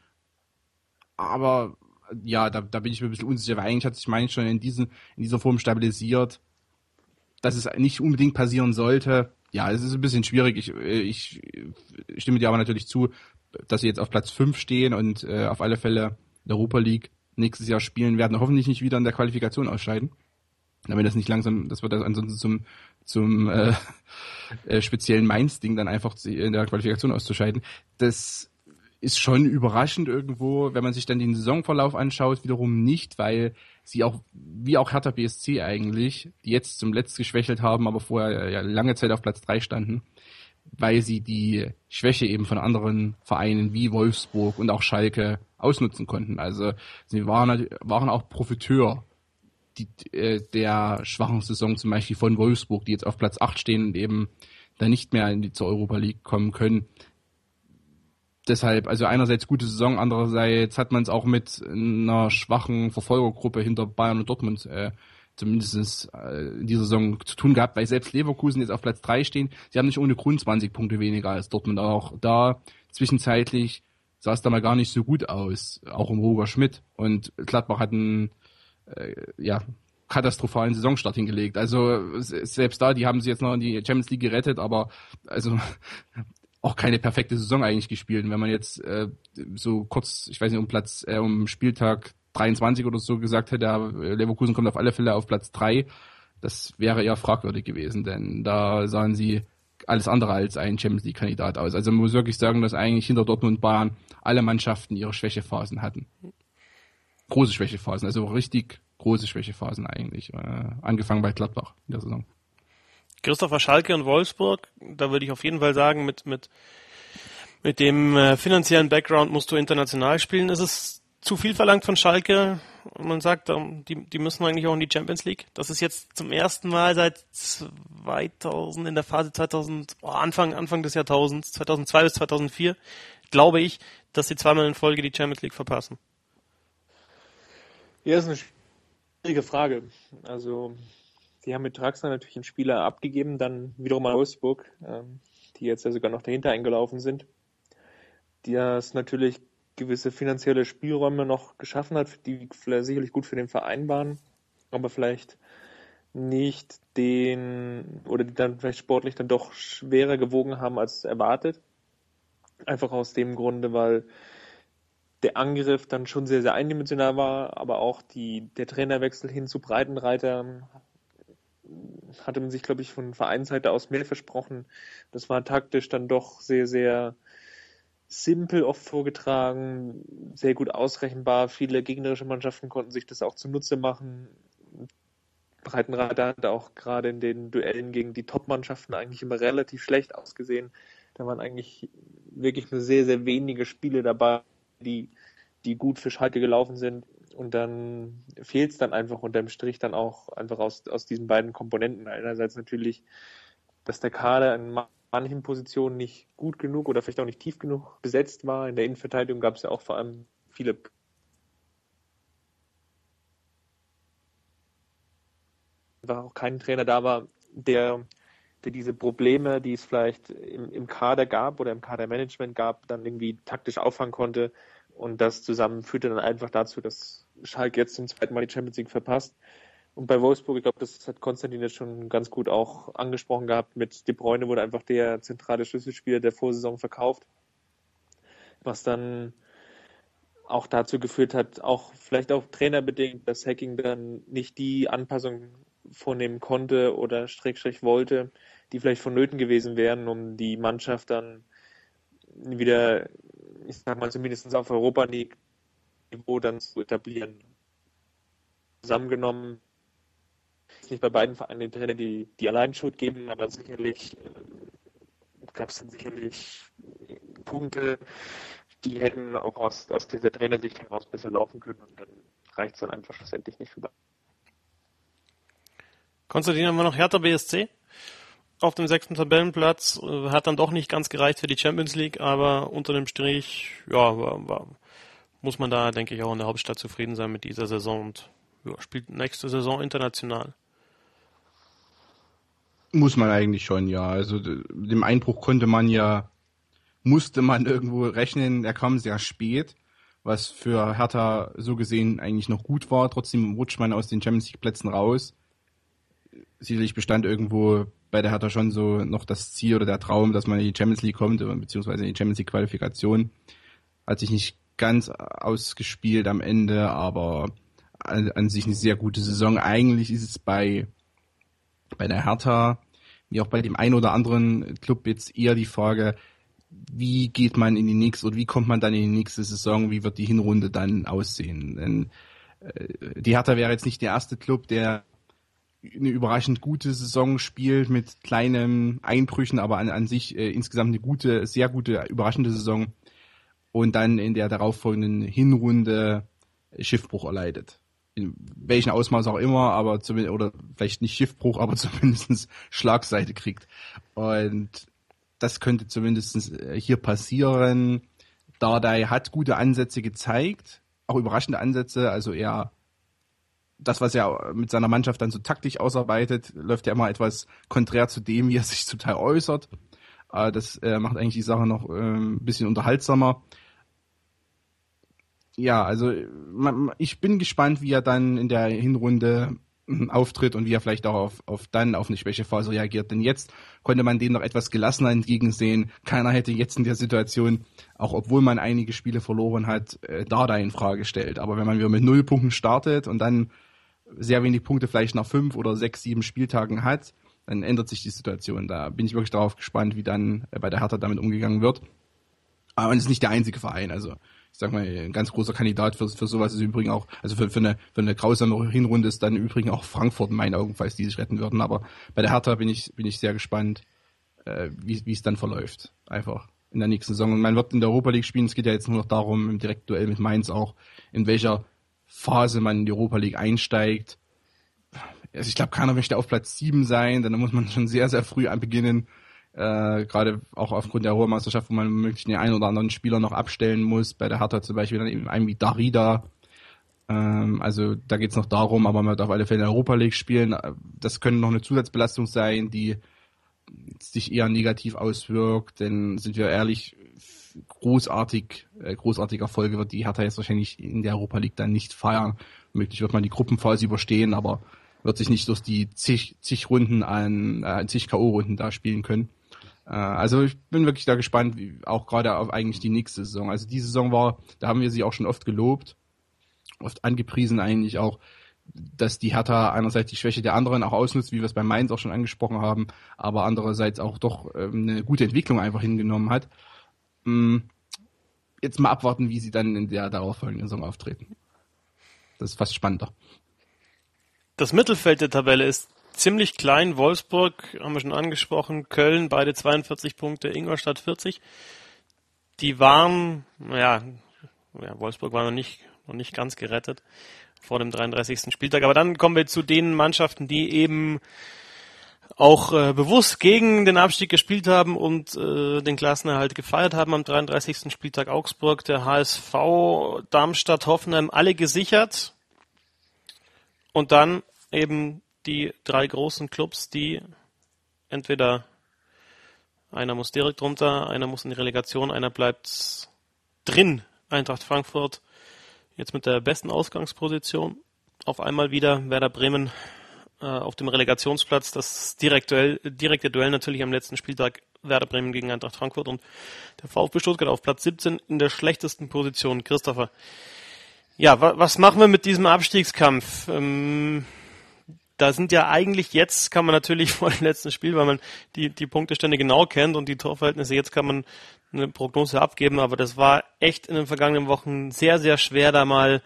aber ja, da bin ich mir ein bisschen unsicher, weil eigentlich hat sich Mainz schon in dieser Form stabilisiert, dass es nicht unbedingt passieren sollte. Ja, es ist ein bisschen schwierig, ich stimme dir aber natürlich zu, dass sie jetzt auf Platz 5 stehen und auf alle Fälle in der Europa League nächstes Jahr spielen werden, hoffentlich nicht wieder in der Qualifikation ausscheiden. Damit das nicht langsam, das wird das ansonsten zum speziellen Mainz-Ding dann einfach in der Qualifikation auszuscheiden. Das ist schon überraschend irgendwo, wenn man sich dann den Saisonverlauf anschaut, wiederum nicht, weil sie auch, wie auch Hertha BSC eigentlich, die jetzt zum Letzt geschwächelt haben, aber vorher ja lange Zeit auf Platz 3 standen, weil sie die Schwäche eben von anderen Vereinen wie Wolfsburg und auch Schalke ausnutzen konnten. Also sie waren auch Profiteur der schwachen Saison zum Beispiel von Wolfsburg, die jetzt auf Platz 8 stehen und eben dann nicht mehr zur Europa League kommen können. Deshalb, also einerseits gute Saison, andererseits hat man es auch mit einer schwachen Verfolgergruppe hinter Bayern und Dortmund zumindest in dieser Saison zu tun gehabt, weil selbst Leverkusen jetzt auf Platz 3 stehen. Sie haben nicht ohne Grund 20 Punkte weniger als Dortmund. Auch da zwischenzeitlich sah es da mal gar nicht so gut aus, auch um Roger Schmidt. Und Gladbach hat einen katastrophalen Saisonstart hingelegt. Also selbst da, die haben sie jetzt noch in die Champions League gerettet, aber also auch keine perfekte Saison eigentlich gespielt. Und wenn man jetzt so kurz, ich weiß nicht, um Spieltag 23 oder so gesagt hätte, Leverkusen kommt auf alle Fälle auf Platz 3, das wäre eher fragwürdig gewesen, denn da sahen sie alles andere als ein Champions League Kandidat aus. Also man muss wirklich sagen, dass eigentlich hinter Dortmund und Bayern alle Mannschaften ihre Schwächephasen hatten. Große Schwächephasen, also richtig große Schwächephasen eigentlich, angefangen bei Gladbach in der Saison. Christopher, Schalke und Wolfsburg, da würde ich auf jeden Fall sagen, mit dem finanziellen Background musst du international spielen. Ist es zu viel verlangt von Schalke? Man sagt, die müssen eigentlich auch in die Champions League. Das ist jetzt zum ersten Mal seit 2000, in der Phase 2000, Anfang des Jahrtausends, 2002 bis 2004, glaube ich, dass sie zweimal in Folge die Champions League verpassen. Ja, das ist eine schwierige Frage. Also, sie haben mit Draxler natürlich einen Spieler abgegeben, dann wiederum an Wolfsburg, die jetzt ja sogar noch dahinter eingelaufen sind, die das natürlich gewisse finanzielle Spielräume noch geschaffen hat, die vielleicht sicherlich gut für den Verein waren, aber vielleicht nicht die dann vielleicht sportlich dann doch schwerer gewogen haben als erwartet. Einfach aus dem Grunde, weil der Angriff dann schon sehr, sehr eindimensional war, aber auch der Trainerwechsel hin zu Breitenreiter hatte man sich, glaube ich, von Vereinsseite aus mehr versprochen. Das war taktisch dann doch sehr, sehr simpel oft vorgetragen, sehr gut ausrechenbar. Viele gegnerische Mannschaften konnten sich das auch zunutze machen. Breitenreiter hatte auch gerade in den Duellen gegen die Top-Mannschaften eigentlich immer relativ schlecht ausgesehen. Da waren eigentlich wirklich nur sehr, sehr wenige Spiele dabei, die gut für Schalke gelaufen sind. Und dann fehlt es dann einfach unterm Strich dann auch einfach aus diesen beiden Komponenten. Einerseits natürlich, dass der Kader in manchen Positionen nicht gut genug oder vielleicht auch nicht tief genug besetzt war. In der Innenverteidigung gab es ja auch vor allem viele einfach auch kein Trainer da war, der diese Probleme, die es vielleicht im Kader gab oder im Kadermanagement gab, dann irgendwie taktisch auffangen konnte. Und das zusammen führte dann einfach dazu, dass Schalke jetzt zum zweiten Mal die Champions League verpasst. Und bei Wolfsburg, ich glaube, das hat Konstantin jetzt schon ganz gut auch angesprochen gehabt, mit De Bruyne wurde einfach der zentrale Schlüsselspieler der Vorsaison verkauft, was dann auch dazu geführt hat, auch vielleicht auch trainerbedingt, dass Hacking dann nicht die Anpassung vornehmen konnte oder / wollte, die vielleicht vonnöten gewesen wären, um die Mannschaft dann wieder, ich sag mal, zumindest auf Europa League-Niveau dann zu etablieren. Zusammengenommen ist nicht bei beiden Vereinen den Trainer die Alleinschuld geben, aber sicherlich gab es dann sicherlich Punkte, die hätten auch aus dieser Trainersicht heraus besser laufen können und dann reicht es dann einfach schlussendlich nicht für. Konstantin, haben wir noch Hertha BSC auf dem 6. Tabellenplatz. Hat dann doch nicht ganz gereicht für die Champions League, aber unter dem Strich, ja, muss man da, denke ich, auch in der Hauptstadt zufrieden sein mit dieser Saison und spielt nächste Saison international. Muss man eigentlich schon, ja. Also dem Einbruch musste man irgendwo rechnen. Er kam sehr spät, was für Hertha so gesehen eigentlich noch gut war. Trotzdem rutscht man aus den Champions League Plätzen raus. Sicherlich bestand irgendwo bei der Hertha schon so noch das Ziel oder der Traum, dass man in die Champions League kommt, beziehungsweise in die Champions League Qualifikation. Hat sich nicht ganz ausgespielt am Ende, aber an sich eine sehr gute Saison. Eigentlich ist es bei der Hertha, wie auch bei dem einen oder anderen Club, jetzt eher die Frage, wie geht man in die nächste oder wie kommt man dann in die nächste Saison, wie wird die Hinrunde dann aussehen? Denn die Hertha wäre jetzt nicht der erste Club, der eine überraschend gute Saison spielt mit kleinen Einbrüchen, aber an sich insgesamt eine sehr gute, überraschende Saison und dann in der darauffolgenden Hinrunde Schiffbruch erleidet. In welchem Ausmaß auch immer, aber zumindest, oder vielleicht nicht Schiffbruch, aber zumindest Schlagseite kriegt. Und das könnte zumindest hier passieren. Dardai hat gute Ansätze gezeigt, auch überraschende Ansätze, also das, was er mit seiner Mannschaft dann so taktisch ausarbeitet, läuft ja immer etwas konträr zu dem, wie er sich zum Teil äußert. Das macht eigentlich die Sache noch ein bisschen unterhaltsamer. Ja, also ich bin gespannt, wie er dann in der Hinrunde auftritt und wie er vielleicht auch auf eine Schwächephase reagiert. Denn jetzt konnte man dem noch etwas gelassener entgegensehen. Keiner hätte jetzt in der Situation, auch obwohl man einige Spiele verloren hat, Dardai in Frage gestellt. Aber wenn man wieder mit 0 Punkten startet und dann sehr wenig Punkte vielleicht nach 5 oder 6, 7 Spieltagen hat, dann ändert sich die Situation. Da bin ich wirklich darauf gespannt, wie dann bei der Hertha damit umgegangen wird. Aber es ist nicht der einzige Verein. Also ich sag mal, ein ganz großer Kandidat für sowas ist übrigens auch, also für eine grausame Hinrunde ist dann übrigens auch Frankfurt in meinen Augen, falls die sich retten würden. Aber bei der Hertha bin ich sehr gespannt, wie es dann verläuft. Einfach in der nächsten Saison. Und man wird in der Europa League spielen. Es geht ja jetzt nur noch darum, im Direktduell mit Mainz auch, in welcher Phase man in die Europa League einsteigt. Also ich glaube, keiner möchte auf Platz 7 sein, dann muss man schon sehr, sehr früh beginnen. Gerade auch aufgrund der Europameisterschaft, wo man möglich den einen oder anderen Spieler noch abstellen muss. Bei der Hertha zum Beispiel dann eben einen wie Darida. Also da geht es noch darum, aber man wird auf alle Fälle in der Europa League spielen. Das könnte noch eine Zusatzbelastung sein, die sich eher negativ auswirkt, denn sind wir ehrlich, großartige Erfolge wird die Hertha jetzt wahrscheinlich in der Europa League dann nicht feiern. Möglich wird man die Gruppenphase überstehen, aber wird sich nicht durch die zig Runden zig K.O.-Runden da spielen können. Also ich bin wirklich da gespannt, auch gerade auf eigentlich die nächste Saison. Also die Saison da haben wir sie auch schon oft gelobt, oft angepriesen eigentlich auch, dass die Hertha einerseits die Schwäche der anderen auch ausnutzt, wie wir es bei Mainz auch schon angesprochen haben, aber andererseits auch doch eine gute Entwicklung einfach hingenommen hat. Jetzt mal abwarten, wie sie dann in der darauffolgenden Saison auftreten. Das ist fast spannender. Das Mittelfeld der Tabelle ist ziemlich klein. Wolfsburg haben wir schon angesprochen, Köln beide 42 Punkte, Ingolstadt 40. Die waren, Wolfsburg war noch noch nicht ganz gerettet vor dem 33. Spieltag. Aber dann kommen wir zu den Mannschaften, die eben auch bewusst gegen den Abstieg gespielt haben und den Klassenerhalt gefeiert haben am 33. Spieltag. Augsburg, der HSV, Darmstadt, Hoffenheim, alle gesichert. Und dann eben die 3 großen Clubs, die entweder einer muss direkt runter, einer muss in die Relegation, einer bleibt drin. Eintracht Frankfurt jetzt mit der besten Ausgangsposition. Auf einmal wieder Werder Bremen auf dem Relegationsplatz. Das direkte Duell natürlich am letzten Spieltag Werder Bremen gegen Eintracht Frankfurt und der VfB Stuttgart auf Platz 17 in der schlechtesten Position. Christopher, ja, was machen wir mit diesem Abstiegskampf? Da sind ja eigentlich jetzt, kann man natürlich vor dem letzten Spiel, weil man die Punktestände genau kennt und die Torverhältnisse, jetzt kann man eine Prognose abgeben, aber das war echt in den vergangenen Wochen sehr, sehr schwer, da mal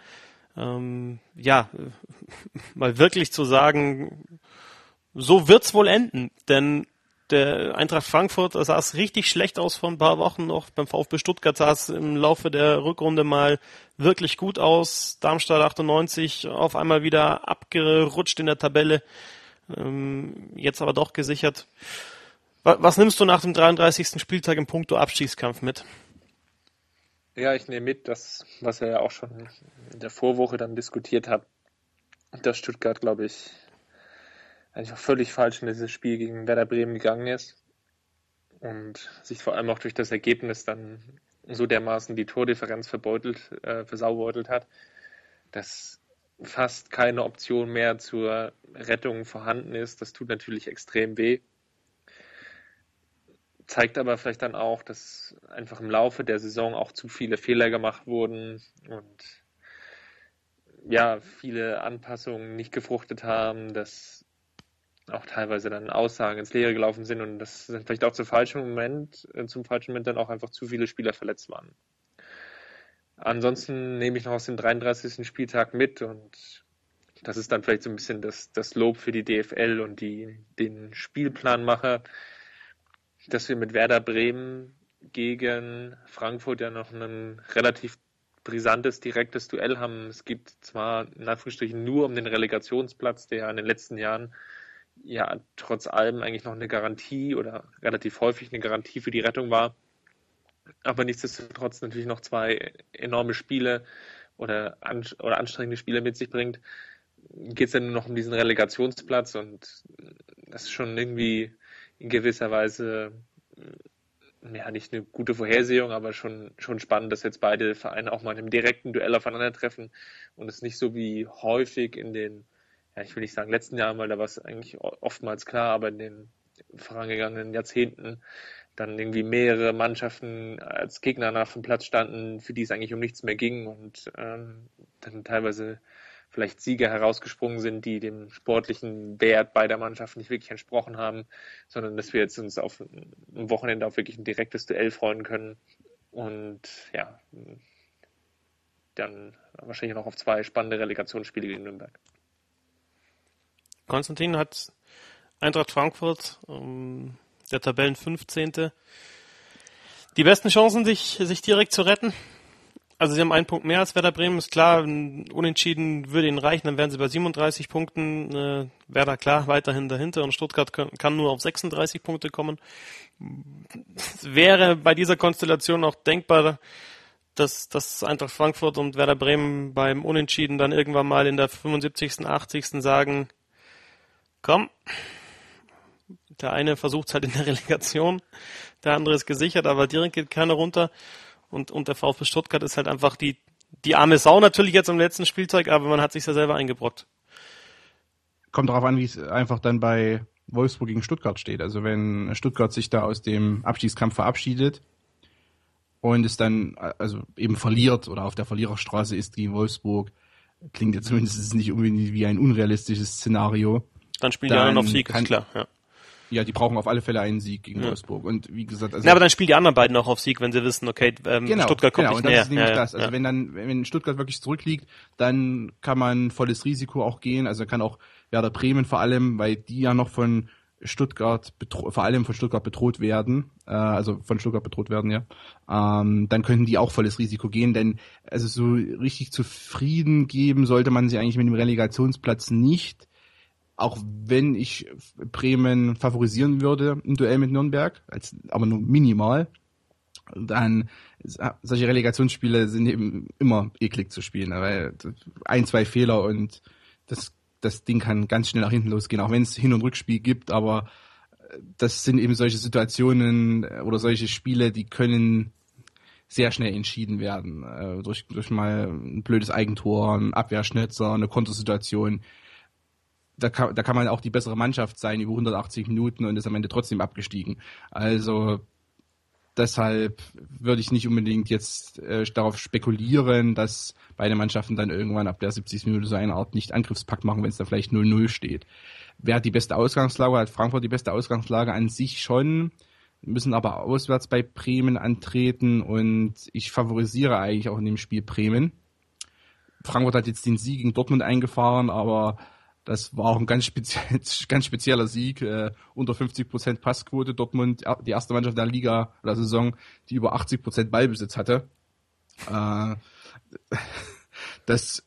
wirklich zu sagen, so wird's wohl enden, denn der Eintracht Frankfurt sah es richtig schlecht aus vor ein paar Wochen noch. Beim VfB Stuttgart sah es im Laufe der Rückrunde mal wirklich gut aus. Darmstadt 98 auf einmal wieder abgerutscht in der Tabelle. Jetzt aber doch gesichert. Was nimmst du nach dem 33. Spieltag im Puncto Abstiegskampf mit? Ja, ich nehme mit, das, was er ja auch schon in der Vorwoche dann diskutiert hat, dass Stuttgart, glaube ich, einfach völlig falsch in dieses Spiel gegen Werder Bremen gegangen ist und sich vor allem auch durch das Ergebnis dann so dermaßen die Tordifferenz versaubeutelt hat, dass fast keine Option mehr zur Rettung vorhanden ist. Das tut natürlich extrem weh. Zeigt aber vielleicht dann auch, dass einfach im Laufe der Saison auch zu viele Fehler gemacht wurden und ja, viele Anpassungen nicht gefruchtet haben, dass auch teilweise dann Aussagen ins Leere gelaufen sind und dass dann vielleicht auch zum falschen Moment dann auch einfach zu viele Spieler verletzt waren. Ansonsten nehme ich noch aus dem 33. Spieltag mit und das ist dann vielleicht so ein bisschen das Lob für die DFL und den Spielplanmacher, dass wir mit Werder Bremen gegen Frankfurt ja noch ein relativ brisantes, direktes Duell haben. Es gibt zwar in Anführungsstrichen nur um den Relegationsplatz, der in den letzten Jahren ja trotz allem eigentlich noch eine Garantie oder relativ häufig eine Garantie für die Rettung war, aber nichtsdestotrotz natürlich noch 2 enorme Spiele oder anstrengende Spiele mit sich bringt, geht es dann nur noch um diesen Relegationsplatz und das ist schon irgendwie in gewisser Weise ja nicht eine gute Vorhersehung, aber schon spannend, dass jetzt beide Vereine auch mal in einem direkten Duell aufeinandertreffen und es nicht so wie häufig in den, ja, ich will nicht sagen letzten Jahren, weil da war es eigentlich oftmals klar, aber in den vorangegangenen Jahrzehnten dann irgendwie mehrere Mannschaften als Gegner nach dem Platz standen, für die es eigentlich um nichts mehr ging und dann teilweise vielleicht Sieger herausgesprungen sind, die dem sportlichen Wert beider Mannschaften nicht wirklich entsprochen haben, sondern dass wir jetzt uns auf ein Wochenende auf wirklich ein direktes Duell freuen können und ja, dann wahrscheinlich noch auf 2 spannende Relegationsspiele gegen Nürnberg. Konstantin hat Eintracht Frankfurt, der Tabellen 15. Die besten Chancen, sich direkt zu retten. Also sie haben 1 Punkt mehr als Werder Bremen, ist klar, unentschieden würde ihnen reichen, dann wären sie bei 37 Punkten. Werder klar weiterhin dahinter und Stuttgart kann nur auf 36 Punkte kommen. Es wäre bei dieser Konstellation auch denkbar, dass Eintracht Frankfurt und Werder Bremen beim Unentschieden dann irgendwann mal in der 75., 80. sagen, komm, der eine versucht es halt in der Relegation, der andere ist gesichert, aber direkt geht keiner runter. Und der VfB Stuttgart ist halt einfach die arme Sau natürlich jetzt am letzten Spieltag, aber man hat sich ja selber eingebrockt. Kommt darauf an, wie es einfach dann bei Wolfsburg gegen Stuttgart steht. Also wenn Stuttgart sich da aus dem Abstiegskampf verabschiedet und es dann also eben verliert oder auf der Verliererstraße ist gegen Wolfsburg, klingt ja zumindest nicht irgendwie wie ein unrealistisches Szenario. Dann spielen die anderen auf Sieg, ist klar, ja. Ja, die brauchen auf alle Fälle einen Sieg gegen Wolfsburg. Und wie gesagt, also. Na, aber dann spielen die anderen beiden auch auf Sieg, wenn sie wissen, okay, Stuttgart kommt nicht näher. Das ist nämlich das. Also wenn Stuttgart wirklich zurückliegt, dann kann man volles Risiko auch gehen. Also kann auch Werder Bremen vor allem, weil die ja noch von Stuttgart vor allem von Stuttgart bedroht werden, ja, dann könnten die auch volles Risiko gehen, denn also so richtig zufrieden geben sollte man sie eigentlich mit dem Relegationsplatz nicht, auch wenn ich Bremen favorisieren würde im Duell mit Nürnberg, aber nur minimal. Dann solche Relegationsspiele sind eben immer eklig zu spielen, weil 1-2 Fehler und das Ding kann ganz schnell nach hinten losgehen, auch wenn es Hin- und Rückspiel gibt, aber das sind eben solche Situationen oder solche Spiele, die können sehr schnell entschieden werden, durch mal ein blödes Eigentor, ein Abwehrschnitzer, eine Kontersituation. Da kann man auch die bessere Mannschaft sein über 180 Minuten und ist am Ende trotzdem abgestiegen. Also deshalb würde ich nicht unbedingt jetzt darauf spekulieren, dass beide Mannschaften dann irgendwann ab der 70. Minute so eine Art Nicht-Angriffspakt machen, wenn es da vielleicht 0-0 steht. Wer hat die beste Ausgangslage? Hat Frankfurt die beste Ausgangslage an sich schon, müssen aber auswärts bei Bremen antreten und ich favorisiere eigentlich auch in dem Spiel Bremen. Frankfurt hat jetzt den Sieg gegen Dortmund eingefahren, aber das war auch ein ganz spezieller Sieg, unter 50% Passquote. Dortmund, die erste Mannschaft der Liga oder Saison, die über 80% Ballbesitz hatte. Es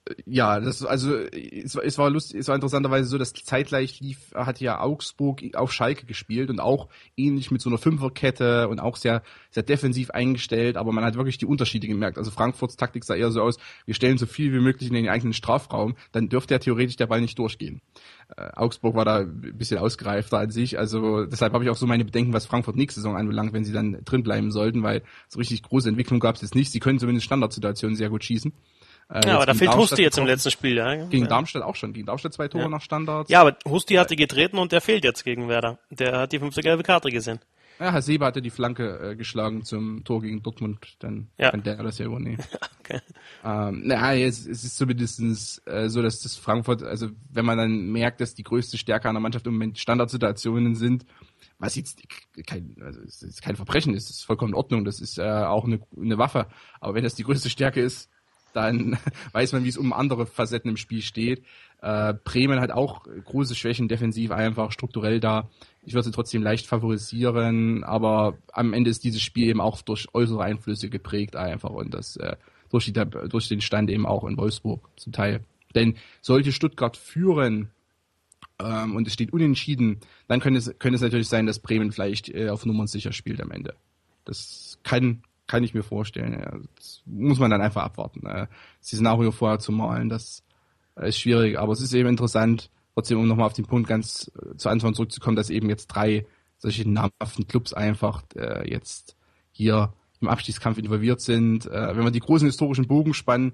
war lustig, es war interessanterweise so, dass zeitgleich hat ja Augsburg auf Schalke gespielt und auch ähnlich mit so einer Fünferkette und auch sehr, sehr defensiv eingestellt, aber man hat wirklich die Unterschiede gemerkt. Also Frankfurts Taktik sah eher so aus, wir stellen so viel wie möglich in den eigenen Strafraum, dann dürfte ja theoretisch der Ball nicht durchgehen. Augsburg war da ein bisschen ausgereifter an sich, also deshalb habe ich auch so meine Bedenken, was Frankfurt nächste Saison anbelangt, wenn sie dann drin bleiben sollten, weil so richtig große Entwicklung gab es jetzt nicht. Sie können zumindest Standardsituationen sehr gut schießen. Ja, aber da fehlt Husti jetzt im letzten Spiel, ja. Gegen Darmstadt auch schon. Gegen Darmstadt 2 Tore nach Standards. Ja, aber Husti hatte getreten und der fehlt jetzt gegen Werder. Der hat die 5. gelbe Karte gesehen. Ja, Herr Sebe hatte die Flanke geschlagen zum Tor gegen Dortmund, dann kann der das ja übernehmen. Okay. Es ist zumindest so, dass das Frankfurt, also wenn man dann merkt, dass die größte Stärke einer Mannschaft im Moment Standardsituationen sind, was jetzt kein Verbrechen ist, das ist vollkommen in Ordnung, das ist auch eine Waffe, aber wenn das die größte Stärke ist, dann weiß man, wie es um andere Facetten im Spiel steht. Bremen hat auch große Schwächen defensiv einfach strukturell da. Ich würde sie trotzdem leicht favorisieren, aber am Ende ist dieses Spiel eben auch durch äußere Einflüsse geprägt einfach und das durch den Stand eben auch in Wolfsburg zum Teil. Denn sollte Stuttgart führen und es steht unentschieden, dann könnte es natürlich sein, dass Bremen vielleicht auf Nummern sicher spielt am Ende. Das kann ich mir vorstellen. Ja. Das muss man dann einfach abwarten. Das Szenario vorher zu malen, das ist schwierig, aber es ist eben interessant, trotzdem, um nochmal auf den Punkt ganz zu Anfang zurückzukommen, dass eben jetzt 3 solche namhaften Clubs einfach jetzt hier im Abstiegskampf involviert sind. Wenn wir die großen historischen Bogen spannen,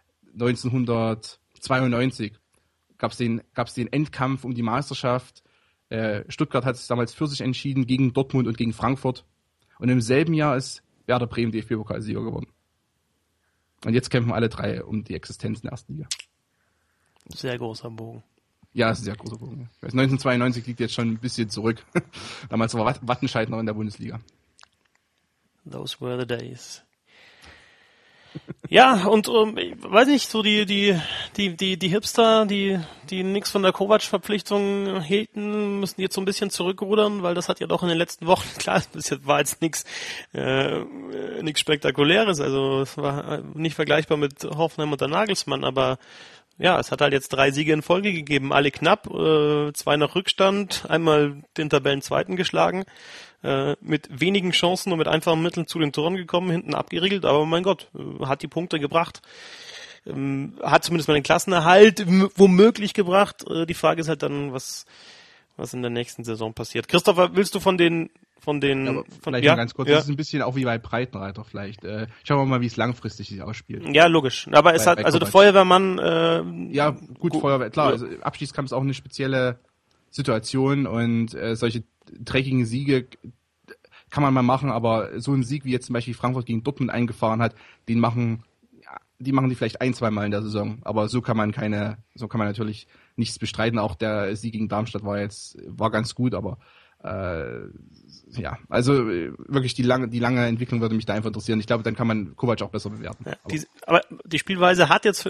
1992 gab's den Endkampf um die Meisterschaft. Stuttgart hat es damals für sich entschieden gegen Dortmund und gegen Frankfurt. Und im selben Jahr ist Werder Bremen DFB-Pokalsieger geworden. Und jetzt kämpfen alle 3 um die Existenz in der ersten Liga. Sehr großer Bogen. Ja, ist ein sehr großer Bogen. 1992 liegt jetzt schon ein bisschen zurück. Damals war Wattenscheid noch in der Bundesliga. Those were the days. Ja, und ich weiß nicht, so die Hipster, die nix von der Kovac-Verpflichtung hielten, müssen jetzt so ein bisschen zurückrudern, weil das hat ja doch in den letzten Wochen, klar, das war jetzt nix Spektakuläres, also es war nicht vergleichbar mit Hoffenheim und der Nagelsmann, aber ja, es hat halt jetzt 3 Siege in Folge gegeben, alle knapp, 2 nach Rückstand, einmal den Tabellenzweiten geschlagen, mit wenigen Chancen und mit einfachen Mitteln zu den Toren gekommen, hinten abgeriegelt, aber mein Gott, hat die Punkte gebracht. Hat zumindest mal den Klassenerhalt womöglich gebracht. Die Frage ist halt dann, was in der nächsten Saison passiert. Christopher, willst du von den vielleicht mal ganz kurz, das ist ein bisschen auch wie bei Breitenreiter vielleicht. Schauen wir mal, wie es langfristig sich ausspielt. Ja, logisch. Aber es hat, also der Feuerwehrmann... ja, gut, Feuerwehr, klar, also Abstiegskampf ist auch eine spezielle Situation und solche dreckigen Siege kann man mal machen, aber so ein Sieg, wie jetzt zum Beispiel Frankfurt gegen Dortmund eingefahren hat, die machen die vielleicht 1-2 Mal in der Saison, aber so kann man natürlich nichts bestreiten. Auch der Sieg gegen Darmstadt war ganz gut, aber Ja, also wirklich die lange Entwicklung würde mich da einfach interessieren. Ich glaube, dann kann man Kovac auch besser bewerten. Ja, aber die Spielweise hat jetzt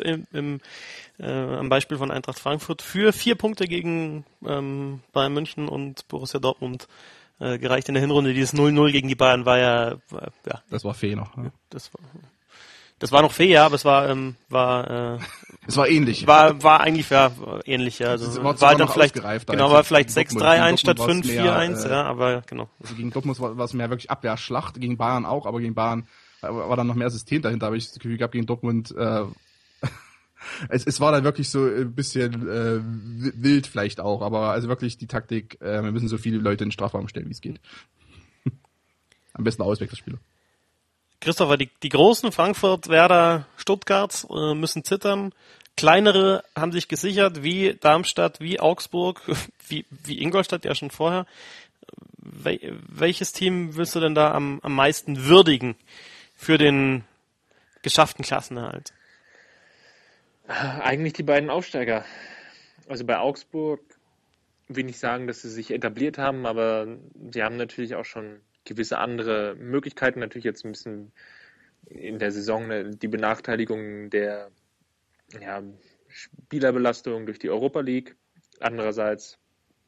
am Beispiel von Eintracht Frankfurt für 4 Punkte gegen Bayern München und Borussia Dortmund gereicht in der Hinrunde. Dieses 0-0 gegen die Bayern war ja. Das war Fee noch. Ja. Das war noch Fee, ja, aber es war es war ähnlich. War eigentlich ähnlich, ja. Also war dann vielleicht genau, war vielleicht 6-3-1 statt 5-4-1, ja, aber genau. Also gegen Dortmund war es mehr wirklich Abwehrschlacht, gegen Bayern auch, aber gegen Bayern war dann noch mehr System dahinter, habe ich das Gefühl gehabt, gegen Dortmund es war dann wirklich so ein bisschen wild vielleicht auch, aber also wirklich die Taktik, wir müssen so viele Leute in den Strafraum stellen, wie es geht. Am besten Auswechselspieler. Christopher, die großen Frankfurt, Werder, Stuttgart müssen zittern. Kleinere haben sich gesichert, wie Darmstadt, wie Augsburg, wie Ingolstadt ja schon vorher. Welches Team willst du denn da am meisten würdigen für den geschafften Klassenerhalt? Eigentlich die beiden Aufsteiger. Also bei Augsburg will ich sagen, dass sie sich etabliert haben, aber sie haben natürlich auch schon gewisse andere Möglichkeiten. Natürlich jetzt ein bisschen in der Saison die Benachteiligung der Spielerbelastung durch die Europa League. Andererseits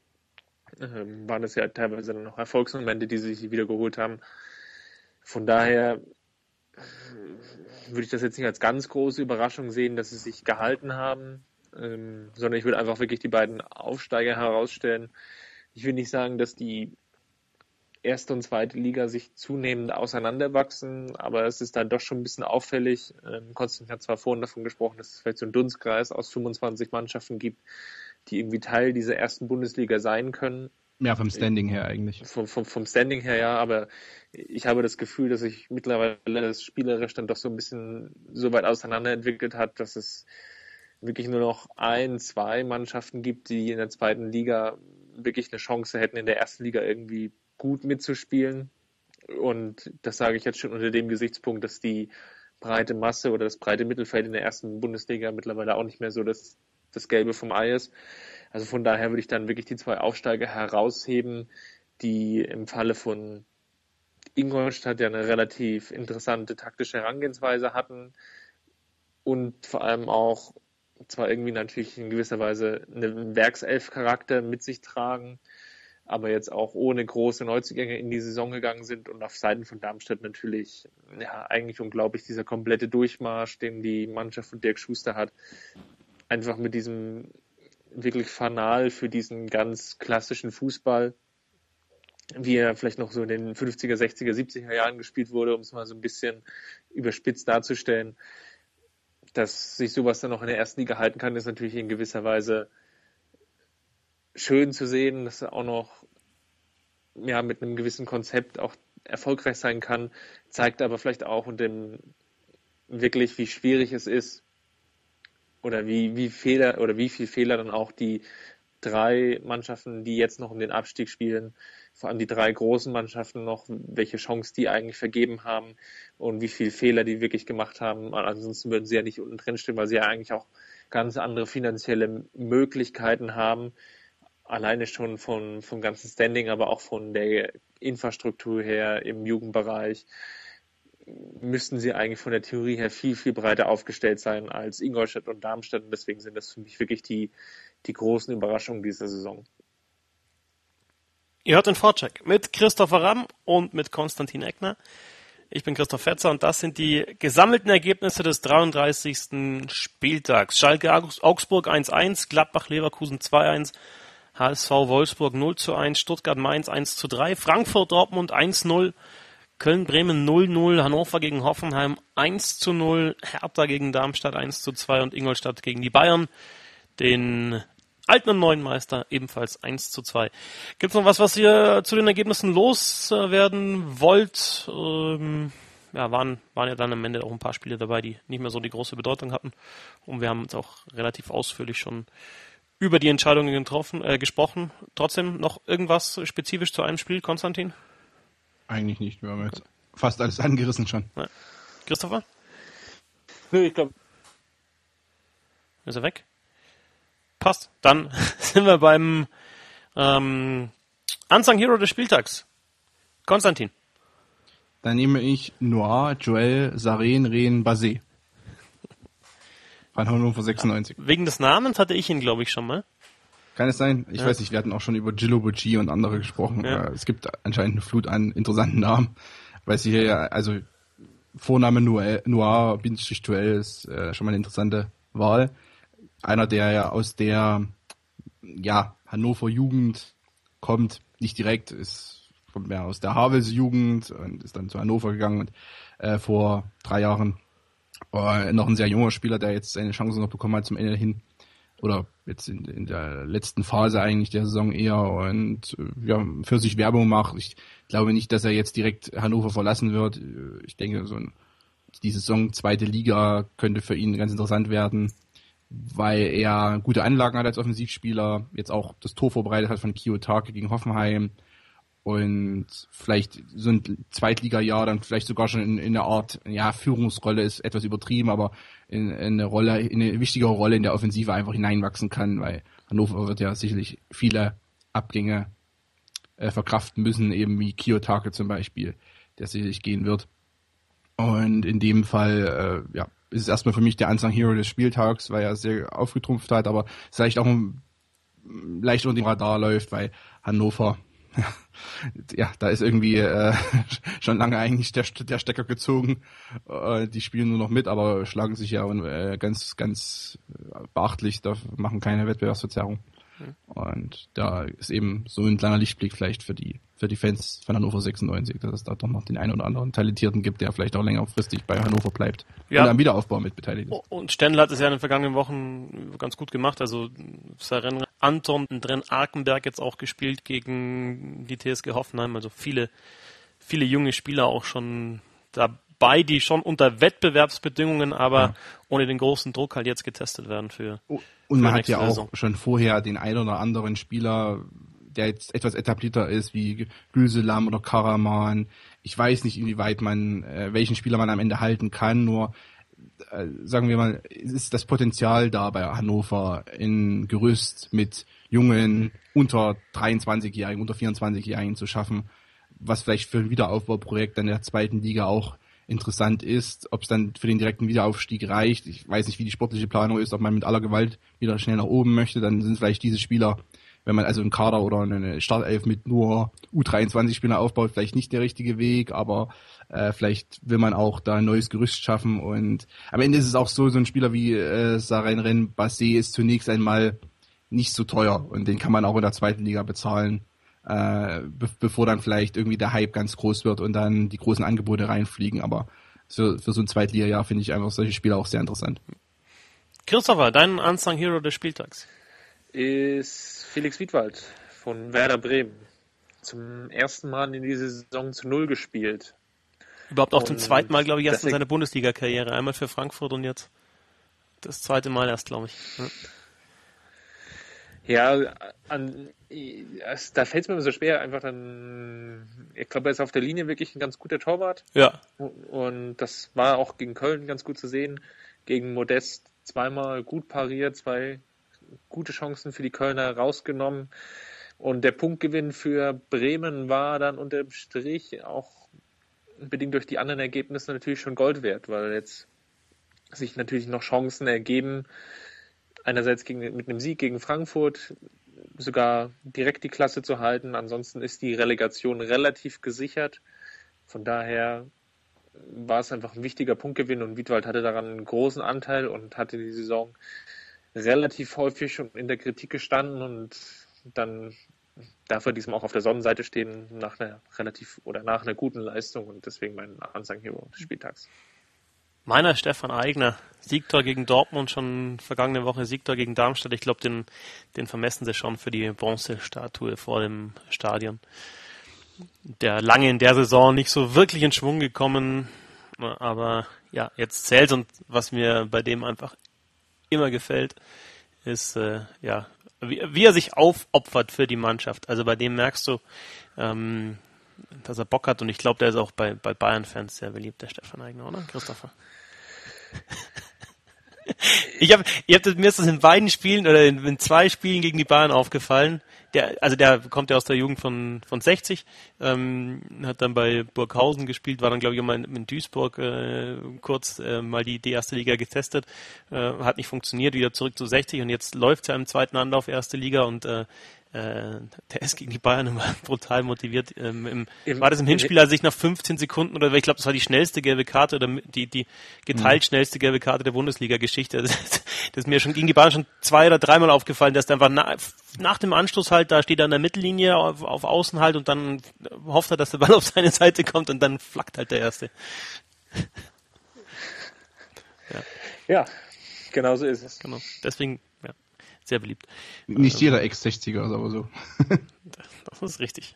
waren es ja teilweise noch Erfolgsmomente, die sie sich wieder geholt haben. Von daher würde ich das jetzt nicht als ganz große Überraschung sehen, dass sie sich gehalten haben, sondern ich würde einfach wirklich die beiden Aufsteiger herausstellen. Ich will nicht sagen, dass die erste und zweite Liga sich zunehmend auseinanderwachsen, aber es ist dann doch schon ein bisschen auffällig. Konstantin hat zwar vorhin davon gesprochen, dass es vielleicht so einen Dunstkreis aus 25 Mannschaften gibt, die irgendwie Teil dieser ersten Bundesliga sein können. Ja, vom Standing her eigentlich. Vom Standing her, ja, aber ich habe das Gefühl, dass sich mittlerweile das spielerisch dann doch so ein bisschen so weit auseinanderentwickelt hat, dass es wirklich nur noch 1-2 Mannschaften gibt, die in der zweiten Liga wirklich eine Chance hätten, in der ersten Liga irgendwie gut mitzuspielen. Und das sage ich jetzt schon unter dem Gesichtspunkt, dass die breite Masse oder das breite Mittelfeld in der ersten Bundesliga mittlerweile auch nicht mehr so das Gelbe vom Ei ist. Also von daher würde ich dann wirklich die 2 Aufsteiger herausheben, die im Falle von Ingolstadt ja eine relativ interessante taktische Herangehensweise hatten und vor allem auch zwar irgendwie natürlich in gewisser Weise einen Werkself-Charakter mit sich tragen, aber jetzt auch ohne große Neuzugänge in die Saison gegangen sind und auf Seiten von Darmstadt natürlich eigentlich unglaublich dieser komplette Durchmarsch, den die Mannschaft von Dirk Schuster hat, einfach mit diesem wirklich Fanal für diesen ganz klassischen Fußball, wie er vielleicht noch so in den 50er, 60er, 70er Jahren gespielt wurde, um es mal so ein bisschen überspitzt darzustellen. Dass sich sowas dann noch in der ersten Liga halten kann, ist natürlich in gewisser Weise schön zu sehen, dass er auch noch mit einem gewissen Konzept auch erfolgreich sein kann, zeigt aber vielleicht auch wirklich, wie schwierig es ist oder wie viel Fehler dann auch die 3 Mannschaften, die jetzt noch um den Abstieg spielen, vor allem die 3 großen Mannschaften noch, welche Chance die eigentlich vergeben haben und wie viel Fehler die wirklich gemacht haben. Ansonsten würden sie ja nicht unten drin stehen, weil sie ja eigentlich auch ganz andere finanzielle Möglichkeiten haben. Alleine schon vom ganzen Standing, aber auch von der Infrastruktur her im Jugendbereich müssten sie eigentlich von der Theorie her viel, viel breiter aufgestellt sein als Ingolstadt und Darmstadt. Und deswegen sind das für mich wirklich die großen Überraschungen dieser Saison. Ihr hört den Vorcheck mit Christopher Ramm und mit Konstantin Eckner. Ich bin Christoph Fetzer und das sind die gesammelten Ergebnisse des 33. Spieltags. Schalke Augsburg 1-1, Gladbach Leverkusen 2-1, HSV Wolfsburg 0-1, Stuttgart Mainz 1-3, Frankfurt Dortmund 1-0, Köln Bremen 0-0, Hannover gegen Hoffenheim 1-0, Hertha gegen Darmstadt 1-2 und Ingolstadt gegen die Bayern, den alten und neuen Meister, ebenfalls 1-2. Gibt's noch was ihr zu den Ergebnissen loswerden wollt? Waren ja dann am Ende auch ein paar Spiele dabei, die nicht mehr so die große Bedeutung hatten. Und wir haben uns auch relativ ausführlich schon über die Entscheidungen gesprochen. Trotzdem noch irgendwas spezifisch zu einem Spiel, Konstantin? Eigentlich nicht. Wir haben jetzt fast alles angerissen schon. Ja. Christopher? Nö, ich glaube. Ist er weg? Passt. Dann sind wir beim 1 Unsung Hero des Spieltags. Konstantin. Dann nehme ich Noir, Joel, Saren, Ren, Basé. Von Hannover 96. Wegen des Namens hatte ich ihn, glaube ich, schon mal. Kann es sein? Ich weiß nicht, wir hatten auch schon über Gillo Bucci und andere gesprochen. Ja. Es gibt anscheinend eine Flut an interessanten Namen. Weil sie hier ja, also Vorname Noir, Joel ist schon mal eine interessante Wahl. Einer, der ja aus der Hannover Jugend kommt, nicht direkt, kommt mehr aus der Havels Jugend und ist dann zu Hannover gegangen und vor 3 Jahren noch ein sehr junger Spieler, der jetzt seine Chance noch bekommen hat zum Ende hin. Oder jetzt in der letzten Phase eigentlich der Saison eher und für sich Werbung macht. Ich glaube nicht, dass er jetzt direkt Hannover verlassen wird. Ich denke, die Saison 2. Liga könnte für ihn ganz interessant werden, weil er gute Anlagen hat als Offensivspieler, jetzt auch das Tor vorbereitet hat von Kiyotake gegen Hoffenheim und vielleicht so ein Zweitliga-Jahr dann vielleicht sogar schon in der Art, Führungsrolle ist etwas übertrieben, aber in eine wichtigere Rolle in der Offensive einfach hineinwachsen kann, weil Hannover wird ja sicherlich viele Abgänge verkraften müssen, eben wie Kiyotake zum Beispiel, der sicherlich gehen wird. Und in dem Fall, ist es erstmal für mich der Unsung Hero des Spieltags, weil er sehr aufgetrumpft hat, aber vielleicht auch leicht unter dem Radar läuft, weil Hannover, da ist irgendwie schon lange eigentlich der Stecker gezogen. Die spielen nur noch mit, aber schlagen sich ja ganz, ganz beachtlich, da machen keine Wettbewerbsverzerrung. Und da ist eben so ein kleiner Lichtblick vielleicht für die Fans von Hannover 96, dass es da doch noch den einen oder anderen Talentierten gibt, der vielleicht auch längerfristig bei Hannover bleibt und am Wiederaufbau mit beteiligt ist. Und Stendl hat es ja in den vergangenen Wochen ganz gut gemacht. Also Saren, Anton drin, Arkenberg jetzt auch gespielt gegen die TSG Hoffenheim. Also viele junge Spieler auch schon dabei, die schon unter Wettbewerbsbedingungen, aber ohne den großen Druck halt jetzt getestet werden und man hat ja auch schon vorher den einen oder anderen Spieler, der jetzt etwas etablierter ist, wie Güselam oder Karaman. Ich weiß nicht, inwieweit welchen Spieler man am Ende halten kann, nur sagen wir mal, ist das Potenzial da bei Hannover in Gerüst mit jungen, unter 23-Jährigen, unter 24-Jährigen zu schaffen, was vielleicht für ein Wiederaufbauprojekt in der 2. Liga auch interessant ist, ob es dann für den direkten Wiederaufstieg reicht. Ich weiß nicht, wie die sportliche Planung ist, ob man mit aller Gewalt wieder schnell nach oben möchte, dann sind vielleicht diese Spieler, wenn man also einen Kader oder eine Startelf mit nur U23-Spielern aufbaut, vielleicht nicht der richtige Weg, aber vielleicht will man auch da ein neues Gerüst schaffen und am Ende ist es auch so ein Spieler wie Saren Basé ist zunächst einmal nicht so teuer und den kann man auch in der 2. Liga bezahlen, bevor dann vielleicht irgendwie der Hype ganz groß wird und dann die großen Angebote reinfliegen, aber für so ein Zweitliga-Jahr finde ich einfach solche Spieler auch sehr interessant. Christopher, dein Unsung Hero des Spieltags? Ist Felix Wiedwald von Werder Bremen. Zum ersten Mal in dieser Saison zu 0 gespielt. Überhaupt auch zum zweiten Mal, glaube ich, erst in seiner Bundesliga-Karriere. Einmal für Frankfurt und jetzt das zweite Mal erst, glaube ich. Ja, da fällt es mir immer so schwer, einfach dann, ich glaube, er ist auf der Linie wirklich ein ganz guter Torwart. Ja. Und das war auch gegen Köln ganz gut zu sehen. Gegen Modest zweimal gut pariert, 2 gute Chancen für die Kölner rausgenommen. Und der Punktgewinn für Bremen war dann unterm Strich auch bedingt durch die anderen Ergebnisse natürlich schon Gold wert, weil jetzt sich natürlich noch Chancen ergeben, einerseits mit einem Sieg gegen Frankfurt sogar direkt die Klasse zu halten. Ansonsten ist die Relegation relativ gesichert. Von daher war es einfach ein wichtiger Punktgewinn und Wiedwald hatte daran einen großen Anteil und hatte die Saison relativ häufig schon in der Kritik gestanden und dann darf er diesmal auch auf der Sonnenseite stehen nach einer guten Leistung und deswegen mein Unsung Hero des Spieltags. Meiner Stefan Aigner, Siegtor gegen Dortmund, schon vergangene Woche Siegtor gegen Darmstadt. Ich glaube, den vermessen sie schon für die Bronzestatue vor dem Stadion. Der lange in der Saison nicht so wirklich in Schwung gekommen, aber ja, jetzt zählt und was mir bei dem einfach immer gefällt, ist wie er sich aufopfert für die Mannschaft. Also bei dem merkst du, dass er Bock hat und ich glaube, der ist auch bei Bayern-Fans sehr beliebt, der Stefan Aigner, oder Christopher? Mir ist das in beiden Spielen oder in 2 Spielen gegen die Bayern aufgefallen. der kommt ja aus der Jugend von 60, hat dann bei Burghausen gespielt, war dann glaube ich auch mal in Duisburg kurz mal die erste Liga getestet, hat nicht funktioniert, wieder zurück zu 60 und jetzt läuft es ja im zweiten Anlauf erste Liga und der ist gegen die Bayern immer brutal motiviert. War das im Hinspiel, als ich nach 15 Sekunden oder ich glaube, das war die schnellste gelbe Karte oder die geteilt schnellste gelbe Karte der Bundesliga-Geschichte. Das ist mir schon gegen die Bayern schon 2 oder 3 Mal aufgefallen, dass der einfach nach dem Anstoß halt, da steht er an der Mittellinie auf Außen halt und dann hofft er, dass der Ball auf seine Seite kommt und dann flackt halt der Erste. Ja, genau so ist es. Genau. Deswegen, ja, sehr beliebt. Nicht jeder Ex-60er ist aber so. Das ist richtig.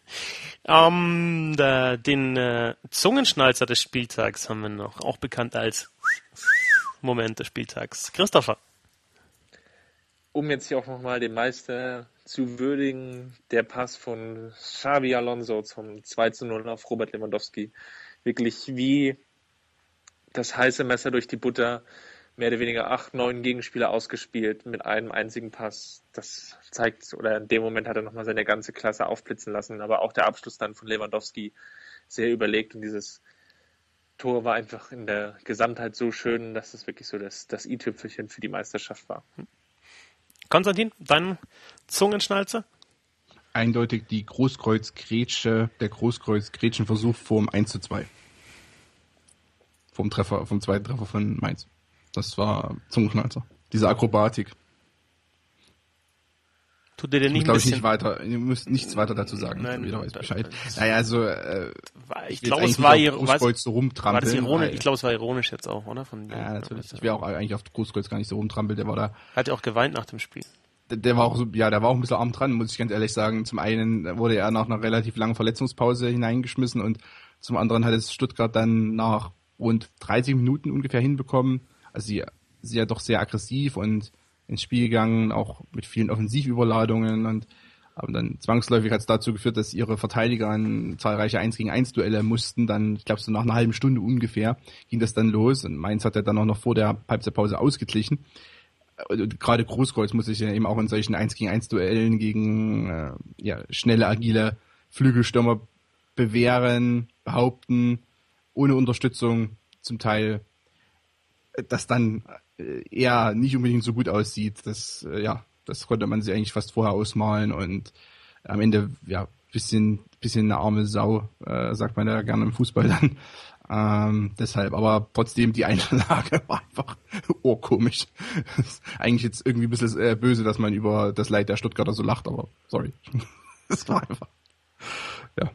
Den Zungenschnalzer des Spieltags haben wir noch, auch bekannt als Moment des Spieltags. Christopher. Um jetzt hier auch nochmal den Meister zu würdigen, der Pass von Xabi Alonso zum 2:0 auf Robert Lewandowski. Wirklich wie das heiße Messer durch die Butter, mehr oder weniger 8, 9 Gegenspieler ausgespielt mit einem einzigen Pass. Das zeigt, oder in dem Moment hat er nochmal seine ganze Klasse aufblitzen lassen, aber auch der Abschluss dann von Lewandowski sehr überlegt und dieses Tor war einfach in der Gesamtheit so schön, dass es wirklich so das i-Tüpfelchen für die Meisterschaft war. Konstantin, dein Zungenschnalzer? Eindeutig die der Großkreuz-Grätschen-Versuch vorm 1:2. Vom zweiten Treffer von Mainz. Das war Zungenschnalzer. Diese Akrobatik. Tut dir denn nicht ein bisschen... Ihr müsst nichts weiter dazu sagen. Nein, jeder weiß Bescheid. Naja, also... ich glaube, es war Großkreuz so rumtrampeln. War das ironisch? Ich glaube, es war ironisch jetzt auch, oder? Ja, natürlich. Ich wäre auch eigentlich auf Großkreuz gar nicht so rumtrampelt. Der war da... Hat ja auch geweint nach dem Spiel. Der war auch ein bisschen arm dran, muss ich ganz ehrlich sagen. Zum einen wurde er nach einer relativ langen Verletzungspause hineingeschmissen und zum anderen hat es Stuttgart dann nach rund 30 Minuten ungefähr hinbekommen. Also sie ja doch sehr aggressiv und ins Spiel gegangen, auch mit vielen Offensivüberladungen aber dann zwangsläufig hat es dazu geführt, dass ihre Verteidiger an zahlreiche 1-gegen-1-Duelle mussten. Dann, ich glaube, so nach einer halben Stunde ungefähr ging das dann los und Mainz hat ja dann auch noch vor der Halbzeitpause ausgeglichen. Gerade Großkreuz muss sich ja eben auch in solchen 1-gegen-1-Duellen gegen schnelle, agile Flügelstürmer bewähren, behaupten, ohne Unterstützung zum Teil, das dann eher nicht unbedingt so gut aussieht. Das konnte man sich eigentlich fast vorher ausmalen und am Ende, bisschen eine arme Sau, sagt man ja gerne im Fußball dann. Deshalb, aber trotzdem die Einlage war einfach urkomisch. Eigentlich jetzt irgendwie ein bisschen böse, dass man über das Leid der Stuttgarter so lacht, aber sorry. Das war einfach, ja.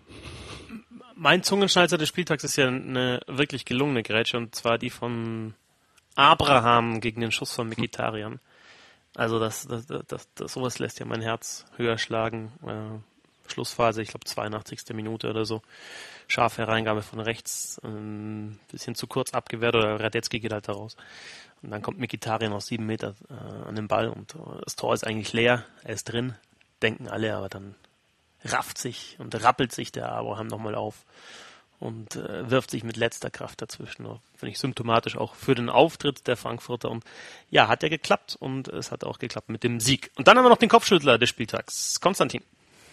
Mein Zungenschnalzer des Spieltags ist ja eine wirklich gelungene Grätsche und zwar die von Abraham gegen den Schuss von Mkhitaryan. Also das sowas lässt ja mein Herz höher schlagen. Schlussphase, ich glaube 82. Minute oder so. Scharfe Hereingabe von rechts, ein bisschen zu kurz abgewehrt oder Radetzky geht halt da raus. Und dann kommt Mkhitaryan aus 7 Meter an den Ball und das Tor ist eigentlich leer, er ist drin, denken alle, aber dann rafft sich und rappelt sich der Abraham nochmal auf und wirft sich mit letzter Kraft dazwischen. Finde ich symptomatisch auch für den Auftritt der Frankfurter. Und ja, hat ja geklappt und es hat auch geklappt mit dem Sieg. Und dann haben wir noch den Kopfschüttler des Spieltags, Konstantin.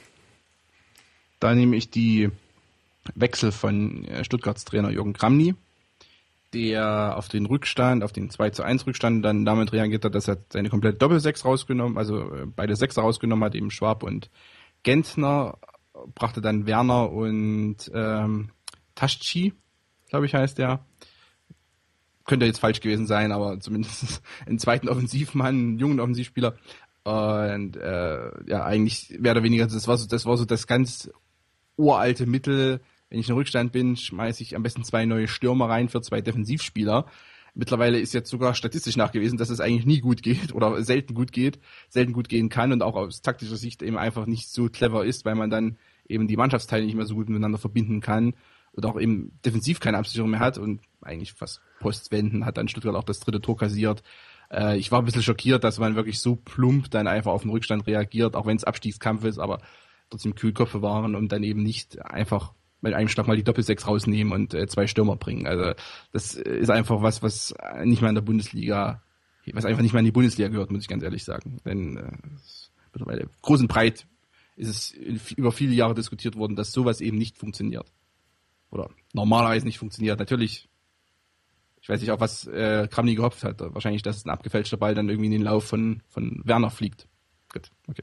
Da nehme ich die Wechsel von Stuttgarts Trainer Jürgen Kramny, der auf den 2:1 Rückstand dann damit reagiert hat, dass er seine komplette Doppel-6 rausgenommen, also beide Sechser rausgenommen hat, eben Schwab und Gentner, brachte dann Werner und Taschci, glaube ich heißt der. Könnte jetzt falsch gewesen sein, aber zumindest einen zweiten Offensivmann, einen jungen Offensivspieler. Und eigentlich mehr oder weniger, das war so das ganz uralte Mittel. Wenn ich in Rückstand bin, schmeiße ich am besten 2 neue Stürmer rein für 2 Defensivspieler. Mittlerweile ist jetzt sogar statistisch nachgewiesen, dass es eigentlich nie gut geht oder selten gut gehen kann und auch aus taktischer Sicht eben einfach nicht so clever ist, weil man dann eben die Mannschaftsteile nicht mehr so gut miteinander verbinden kann und auch eben defensiv keine Absicherung mehr hat und eigentlich fast postwenden hat dann Stuttgart auch das 3. Tor kassiert. Ich war ein bisschen schockiert, dass man wirklich so plump dann einfach auf den Rückstand reagiert, auch wenn es Abstiegskampf ist, aber trotzdem Kühlköpfe waren und dann eben nicht einfach mit einem Schlag mal die Doppel-6 rausnehmen und 2 Stürmer bringen. Also das ist einfach was nicht mehr in der Bundesliga, was einfach nicht mehr in die Bundesliga gehört, muss ich ganz ehrlich sagen. Denn mittlerweile groß und breit ist es über viele Jahre diskutiert worden, dass sowas eben nicht funktioniert. Oder normalerweise nicht funktioniert. Natürlich, ich weiß nicht, auf was Kramny gehofft hat. Wahrscheinlich, dass ein abgefälschter Ball dann irgendwie in den Lauf von Werner fliegt. Gut, okay.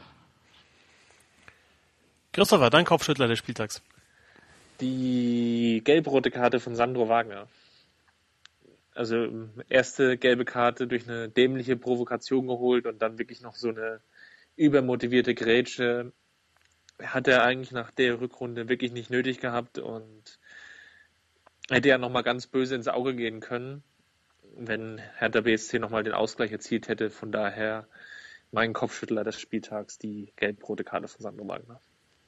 Christopher, dein Kopfschüttler des Spieltags. Die gelb-rote Karte von Sandro Wagner. Also erste gelbe Karte durch eine dämliche Provokation geholt und dann wirklich noch so eine übermotivierte Grätsche. Hat er eigentlich nach der Rückrunde wirklich nicht nötig gehabt und hätte ja nochmal ganz böse ins Auge gehen können, wenn Hertha BSC nochmal den Ausgleich erzielt hätte. Von daher mein Kopfschüttler des Spieltags, die gelb-rote Karte von Sandro Wagner.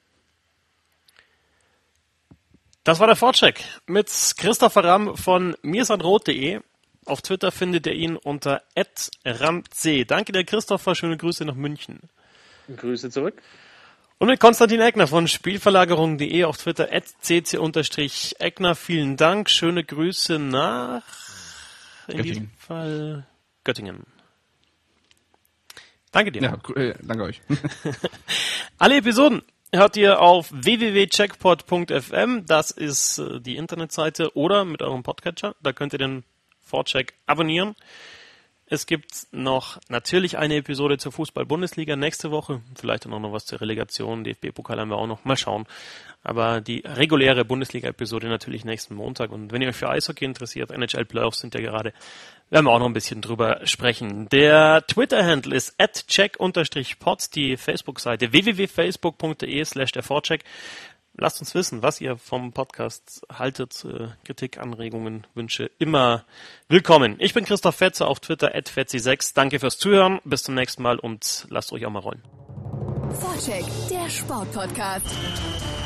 Das war der Vorcheck mit Christopher Ramm von mirsanrot.de. Auf Twitter findet ihr ihn unter @ramc. Danke dir, Christopher. Schöne Grüße nach München. Grüße zurück. Und mit Konstantin Eckner von Spielverlagerung.de auf Twitter @cc_Eckner. Vielen Dank. Schöne Grüße nach, in diesem Fall, Göttingen. Danke dir. Ja, danke euch. Alle Episoden hört ihr auf www.checkpot.fm. Das ist die Internetseite oder mit eurem Podcatcher. Da könnt ihr den Vorcheck abonnieren. Es gibt noch natürlich eine Episode zur Fußball-Bundesliga nächste Woche. Vielleicht dann auch noch was zur Relegation. DFB-Pokal haben wir auch noch. Mal schauen. Aber die reguläre Bundesliga-Episode natürlich nächsten Montag. Und wenn ihr euch für Eishockey interessiert, NHL-Playoffs sind ja gerade, werden wir auch noch ein bisschen drüber sprechen. Der Twitter-Handle ist @check_pod, die Facebook-Seite www.facebook.de/dervorcheck. Lasst uns wissen, was ihr vom Podcast haltet. Kritik, Anregungen, Wünsche immer willkommen. Ich bin Christoph Fetzer auf Twitter @fetzi6. Danke fürs Zuhören. Bis zum nächsten Mal und lasst euch auch mal rollen. Vorcheck, der Sportpodcast.